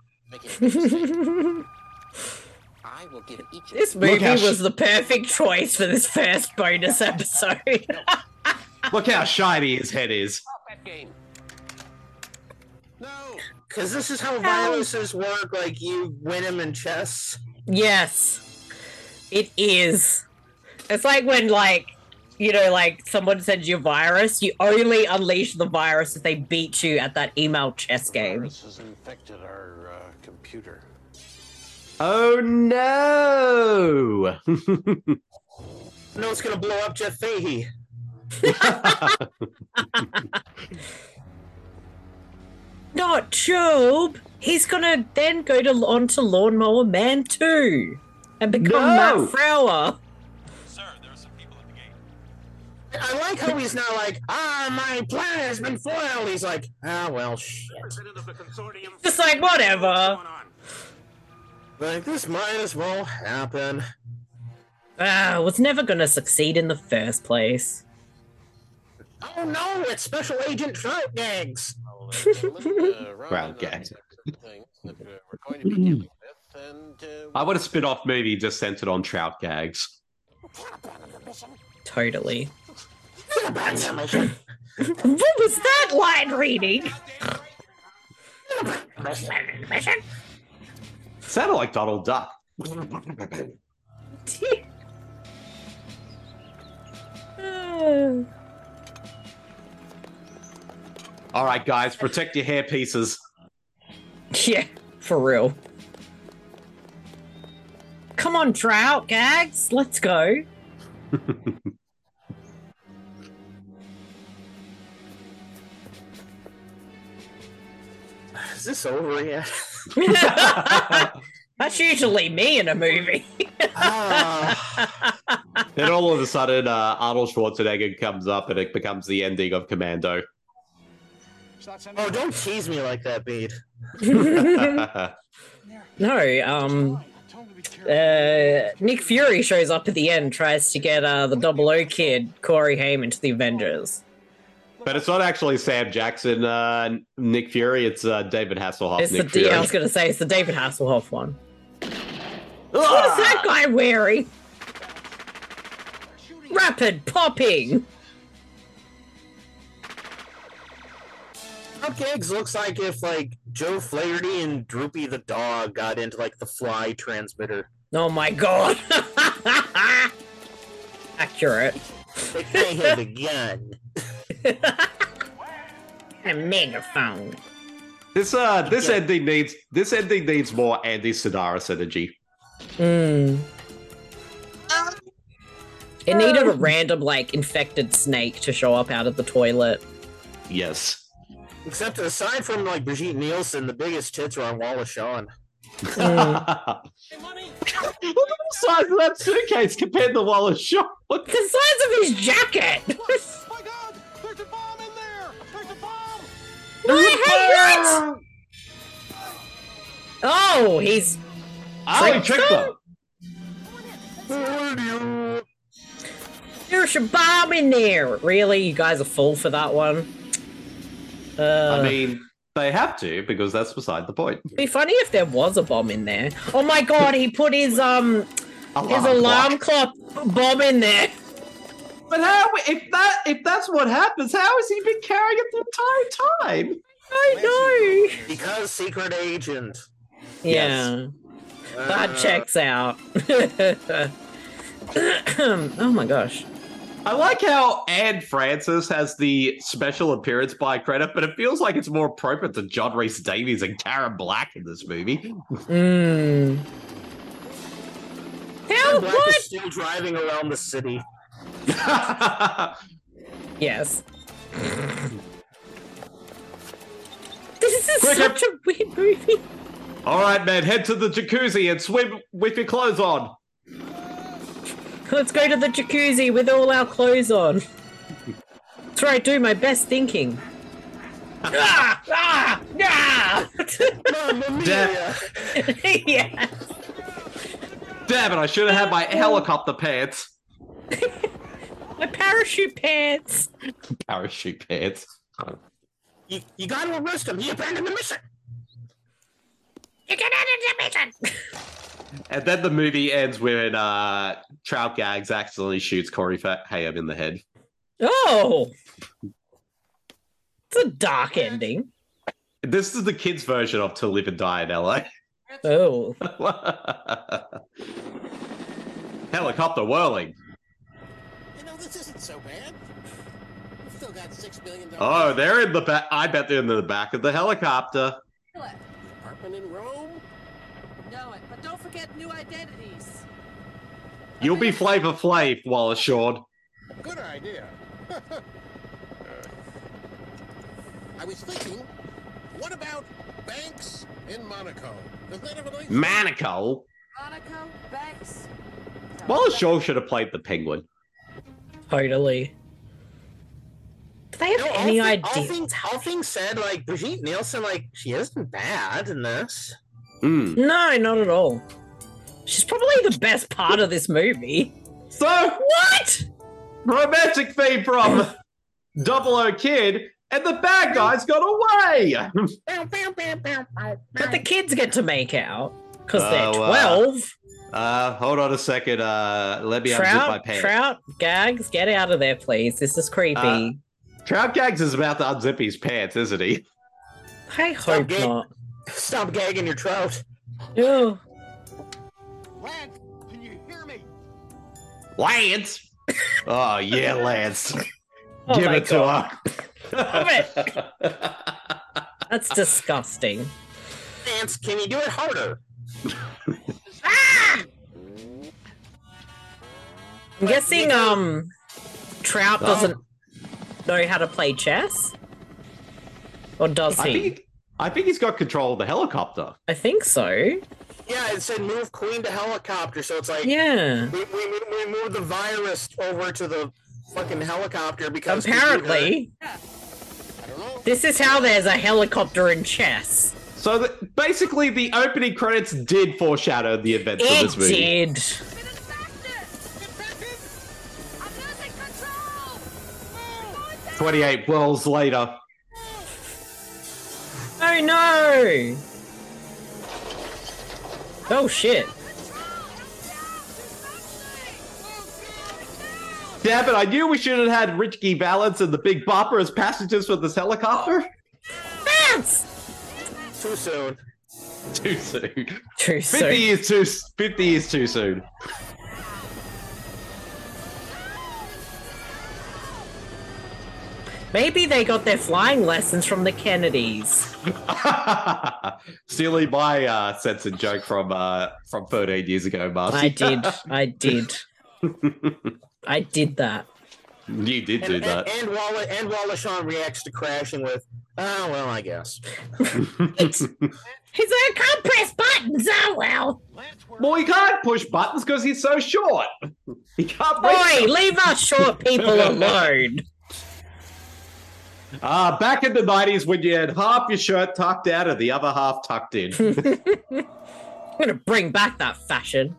I will give each of This Look movie how sh- was the perfect choice for this first bonus episode. Look how shiny his head is. That game. No. Because this is how viruses work. Like, you win them in chess. Yes, it is. It's like when, like, you know, like someone sends you a virus, you only unleash the virus if they beat you at that email chess game. Virus has infected our uh, computer. Oh no! No, it's going to blow up Jeff Fahey. Not Job. He's gonna then go to on to Lawnmower Man two and become No! Matt Frower. I like how he's not like, ah, my plan has been foiled. He's like, ah, well, shit. Just like whatever. Like, this might as well happen. Ah, was never gonna succeed in the first place. Oh no, it's Special Agent Trout Gags. Ground gag. Things that uh, we're going to be dealing with, and uh, I would have spin off movie just centered on trout gags. Totally. What was that line reading? Sounded like Donald Duck. All right, guys, protect your hair pieces. Yeah, for real. Come on, Trout, Gags, let's go. Is this over yet? That's usually me in a movie. Then all of a sudden, uh, Arnold Schwarzenegger comes up and it becomes the ending of Commando. Oh, don't tease me like that, Bede. No, um, uh, Nick Fury shows up at the end, tries to get uh, the Double O kid, Corey Haim, into the Avengers. But it's not actually Sam Jackson, uh, Nick Fury. It's uh, David Hasselhoff. It's Nick the Fury. I was going to say it's the David Hasselhoff one. What is that guy wearing? Rapid popping. Cupcakes looks like if like Joe Flaherty and Droopy the dog got into like the Fly transmitter. Oh my god! Accurate. They can't have a gun. A megaphone. This uh, this yeah. ending needs this ending needs more Andy Sedaris energy. Mm. It needed a random like infected snake to show up out of the toilet. Yes. Except aside from like Brigitte Nielsen, the biggest tits are on Wallace Shawn. Mm. Look at the size of that suitcase compared to Wallace Shawn. The size of his jacket. Oh my God! There's a bomb in there! There's a bomb! What? Oh, he's. Oh, he tricked them. There's a bomb in there. Really, you guys are full for that one. Uh, I mean, they have to because that's beside the point. It'd be funny if there was a bomb in there. Oh my god, he put his um alarm his alarm clock. clock bomb in there. But how? If that if that's what happens, how has he been carrying it the entire time? I know. Because secret agent. Yeah, yes. that uh, checks out. Oh my gosh. I like how Anne Francis has the special appearance by credit, but it feels like it's more appropriate to John Rhys Davies and Karen Black in this movie. Mm. How Black what? is still driving around the city. Yes. This is Quick, such a weird movie. All right, man, head to the jacuzzi and swim with your clothes on. Let's go to the jacuzzi with all our clothes on. That's where I do my best thinking. ah! Ah! Ah! Damn. Yeah. Damn it, I should have had my helicopter pants. My parachute pants. Parachute pants. You, you gotta arrest him. He abandoned the mission. You can edit the mission. And then the movie ends when uh, Trout Gags accidentally shoots Corey Haim in the head. Oh! It's a dark ending. This is the kids' version of To Live and Die in L A. Oh. Helicopter whirling. You know, this isn't so bad. We've still got six million dollars. Oh, they're in the back. I bet they're in the back of the helicopter. The apartment in Rome? Know it, but don't forget new identities. You'll be Flavor Flav, Wallace Shawn. Good idea. I was thinking, what about banks in Monaco? Does that have a nice... Monaco? Monaco, banks. Wallace Shawn should have played the Penguin. Totally. Do they have No, any all idea? Thing, all, things, all things said, like, Brigitte Nielsen, like, she isn't bad in this. Mm. No, not at all. She's probably the best part of this movie. So, what? Romantic theme from Double O Kid, and the bad guys got away. But the kids get to make out because they're Oh, uh, twelve. Uh, hold on a second. Uh, let me unzip my Trout, pants. Trout, Gags, get out of there, please. This is creepy. Uh, Trout Gags is about to unzip his pants, isn't he? I hope gag- not. Stop gagging your trout. Ew. Lance, can you hear me? Lance. Oh yeah, Lance. Oh Give my it God. to her. That's disgusting. Lance, can you do it harder? I'm guessing um Trout Oh. doesn't know how to play chess. Or does I he? think, I think he's got control of the helicopter. I think so. Yeah, it said move queen to helicopter, so it's like Yeah. we, we, we moved the virus over to the fucking helicopter because Apparently. This is how there's a helicopter in chess. So the, basically, the opening credits did foreshadow the events of It this movie. did. twenty-eight worlds later. Oh no! Oh shit. Damn it, I knew we should have had Ricky Valance and the Big Bopper as passengers for this helicopter. Vance! Too soon. Too soon. Too soon. fifty years too, fifty years too soon. Maybe they got their flying lessons from the Kennedys. Stealing my uh, censored joke from uh, from thirteen years ago, Marcy. I did. I did. I did that. You did do And, that. and, and while and while LaShawn reacts to crashing with, oh well, I guess. He's like, I can't press buttons. Oh well. Well, he can't push buttons because he's so short. He can't. reach Oi, them. leave us short people alone. Ah, back in the nineties when you had half your shirt tucked out and the other half tucked in. I'm gonna bring back that fashion.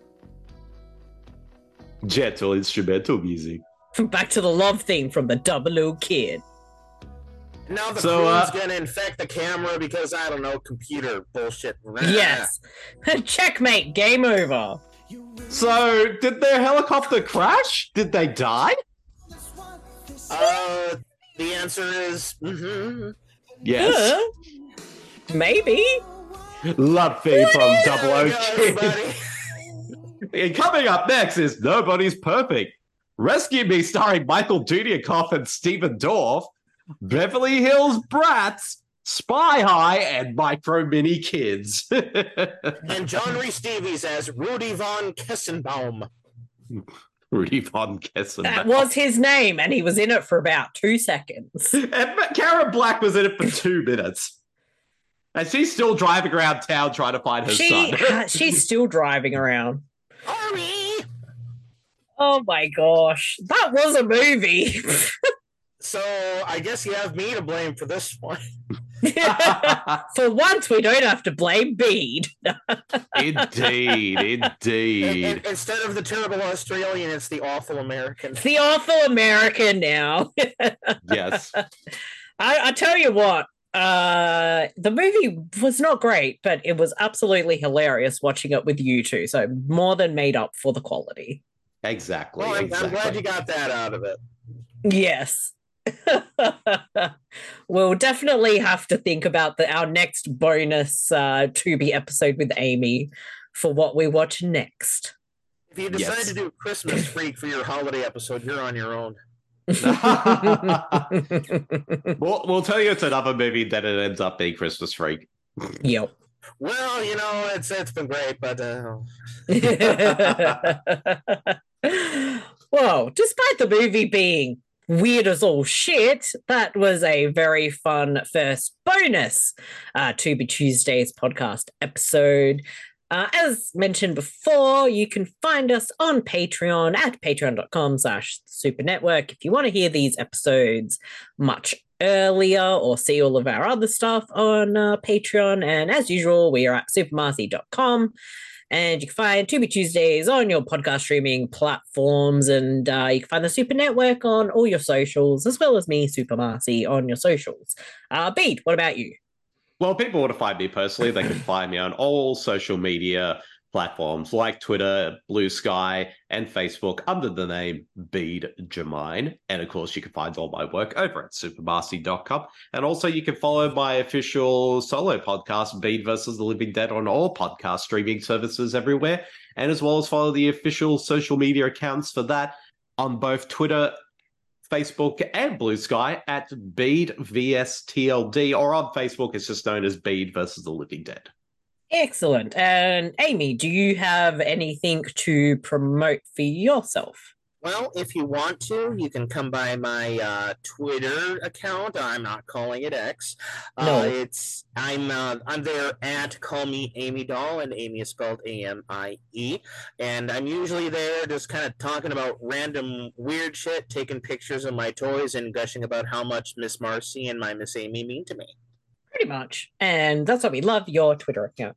Gentle instrumental music. Back to the love theme from the Double O Kid. Now the So, queen's uh, gonna infect the camera because I don't know, computer bullshit. Yes. Checkmate. Game over. So, did their helicopter crash? Did they die? Uh, the answer is mm-hmm. Yes. Uh, maybe. Love theme from Double O Go, buddy. Kid. And coming up next is Nobody's Perfect. Rescue Me starring Michael Dudikoff and Stephen Dorff. Beverly Hills Brats. Spy High and Micro Mini Kids. And John Rhys Davies as Rudy von Kessenbaum. Rudy von Kessen. That was his name, and he was in it for about two seconds. And Karen Black was in it for two minutes. And she's still driving around town trying to find her She, son. she's still driving around. Hurry! Oh my gosh, that was a movie. So I guess you have me to blame for this one. For once, we don't have to blame Bede. Indeed, indeed. And- and instead of the terrible Australian, it's the awful American. The awful American now. Yes. I, I tell you what, uh, the movie was not great, but it was absolutely hilarious watching it with you two. So more than made up for the quality. Exactly. Well, I'm, exactly. I'm glad you got that out of it. Yes. We'll definitely have to think about the, our next bonus uh, Tubi episode with Amy for what we watch next. If you decide Yes. to do Christmas Freak for your holiday episode, you're on your own. we'll, we'll tell you it's another movie that it ends up being Christmas Freak. Yep. Well, you know, it's it's been great, but uh... Well, despite the movie being weird as all shit, that was a very fun first bonus uh, Tubi Tuesdays podcast episode. Uh, as mentioned before, you can find us on Patreon at patreon.com slash super network if you want to hear these episodes much earlier or see all of our other stuff on uh, Patreon. And as usual, we are at supermarcy dot com. And you can find Tubi Tuesdays on your podcast streaming platforms. And uh, you can find the Super Network on all your socials, as well as me, Super Marcy, on your socials. Uh, Bede, what about you? Well, people want to find me personally. They can find me on all social media platforms like Twitter, Blue Sky, and Facebook under the name Bede Jermyn. And of course, you can find all my work over at supermarcy dot com. And also, you can follow my official solo podcast, Bede versus the Living Dead, on all podcast streaming services everywhere. And as well as follow the official social media accounts for that on both Twitter, Facebook, and Blue Sky at Bede V S T L D, or on Facebook, it's just known as Bede versus the Living Dead. Excellent. And Amy, do you have anything to promote for yourself? Well, if you want to, you can come by my uh, Twitter account. I'm not calling it X. No. Uh, it's I'm uh, I'm there at Call Me Amy Doll, and Amy is spelled A M I E. And I'm usually there just kind of talking about random weird shit, taking pictures of my toys, and gushing about how much Miss Marcy and my Miss Amy mean to me. Pretty much. And that's what we love, your Twitter account.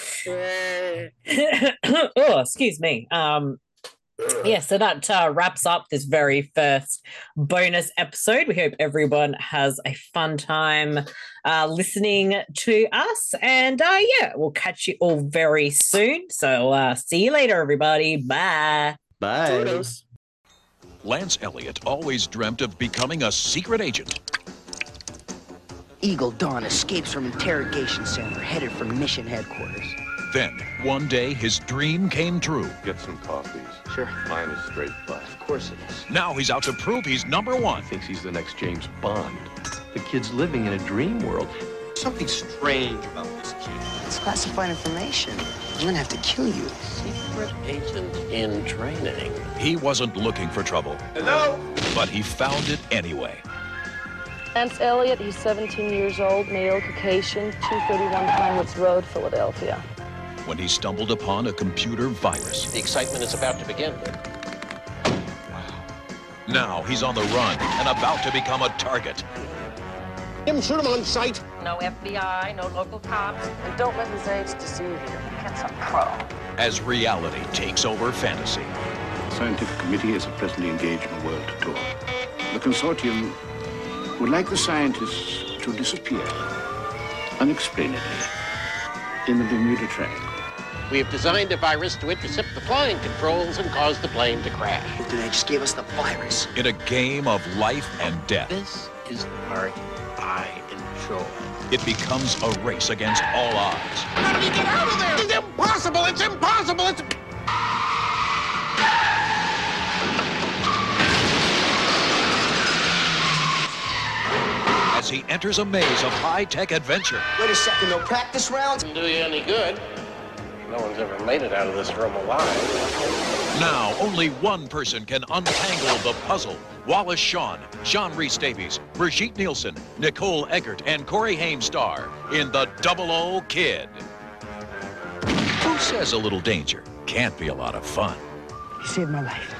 Oh, excuse me. Um, yeah, so that uh, wraps up this very first bonus episode. We hope everyone has a fun time uh, listening to us. And uh, yeah, we'll catch you all very soon. So uh, see you later, everybody. Bye. Bye. Toodles. Lance Elliott always dreamt of becoming a secret agent. Eagle Dawn escapes from interrogation center, headed for mission headquarters. Then, one day, his dream came true. Get some coffees. Sure. Mine is straight black. Of course it is. Now he's out to prove he's number one. Thinks he's the next James Bond. The kid's living in a dream world. Something strange about this kid. It's classified information. I'm gonna have to kill you. Secret agent in training. He wasn't looking for trouble. Hello? But he found it anyway. Lance Elliott, he's seventeen years old, male, Caucasian, two thirty-one Pinewoods Road, Philadelphia. When he stumbled upon a computer virus. The excitement is about to begin. Now he's on the run and about to become a target. Him, shoot him on sight. No F B I, no local cops. And don't let his age deceive you. Kid's a pro. As reality takes over fantasy. The scientific committee is presently engaged in a world tour. The consortium would like the scientists to disappear unexplainedly in the Bermuda Triangle. We have designed a virus to intercept the flying controls and cause the plane to crash. They just gave us the virus. In a game of life and death. This is the part I enjoy. It becomes a race against all odds. How do you get out of there? It's impossible! It's impossible! It's... As he enters a maze of high-tech adventure. Wait a second, no practice rounds? Doesn't do you any good. No one's ever made it out of this room alive. Now, only one person can untangle the puzzle. Wallace Shawn, Sean Rhys Davies, Brigitte Nielsen, Nicole Eggert, and Corey Haim star in The Double O Kid. Who says a little danger can't be a lot of fun? You saved my life.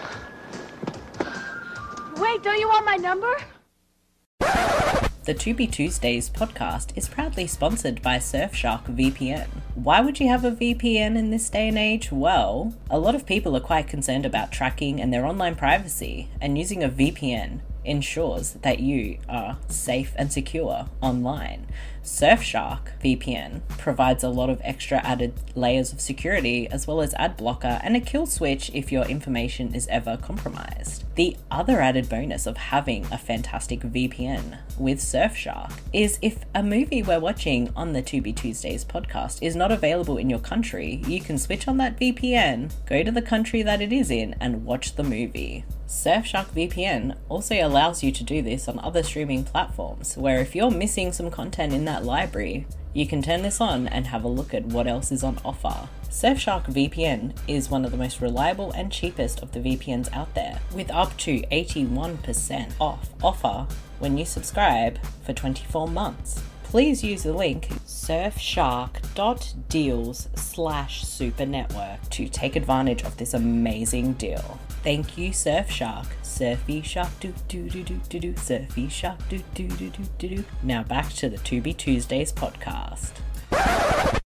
Wait, don't you want my number? The To Be Tuesdays podcast is proudly sponsored by Surfshark V P N. Why would you have a V P N in this day and age? Well, a lot of people are quite concerned about tracking and their online privacy, and using a V P N ensures that you are safe and secure online. Surfshark V P N provides a lot of extra added layers of security, as well as ad blocker and a kill switch if your information is ever compromised. The other added bonus of having a fantastic V P N with Surfshark is if a movie we're watching on the To Be Tuesdays podcast is not available in your country, you can switch on that V P N, go to the country that it is in, and watch the movie. Surfshark V P N also allows you to do this on other streaming platforms, where if you're missing some content in that library, you can turn this on and have a look at what else is on offer. Surfshark V P N is one of the most reliable and cheapest of the V P Ns out there, with up to eighty-one percent off offer when you subscribe for twenty-four months. Please use the link surfshark.deals slash super network to take advantage of this amazing deal. Thank you, Surfshark. Surfy shark do do do do do do. Surfy shark do do do do do do. Now back to the To Be Tuesdays podcast.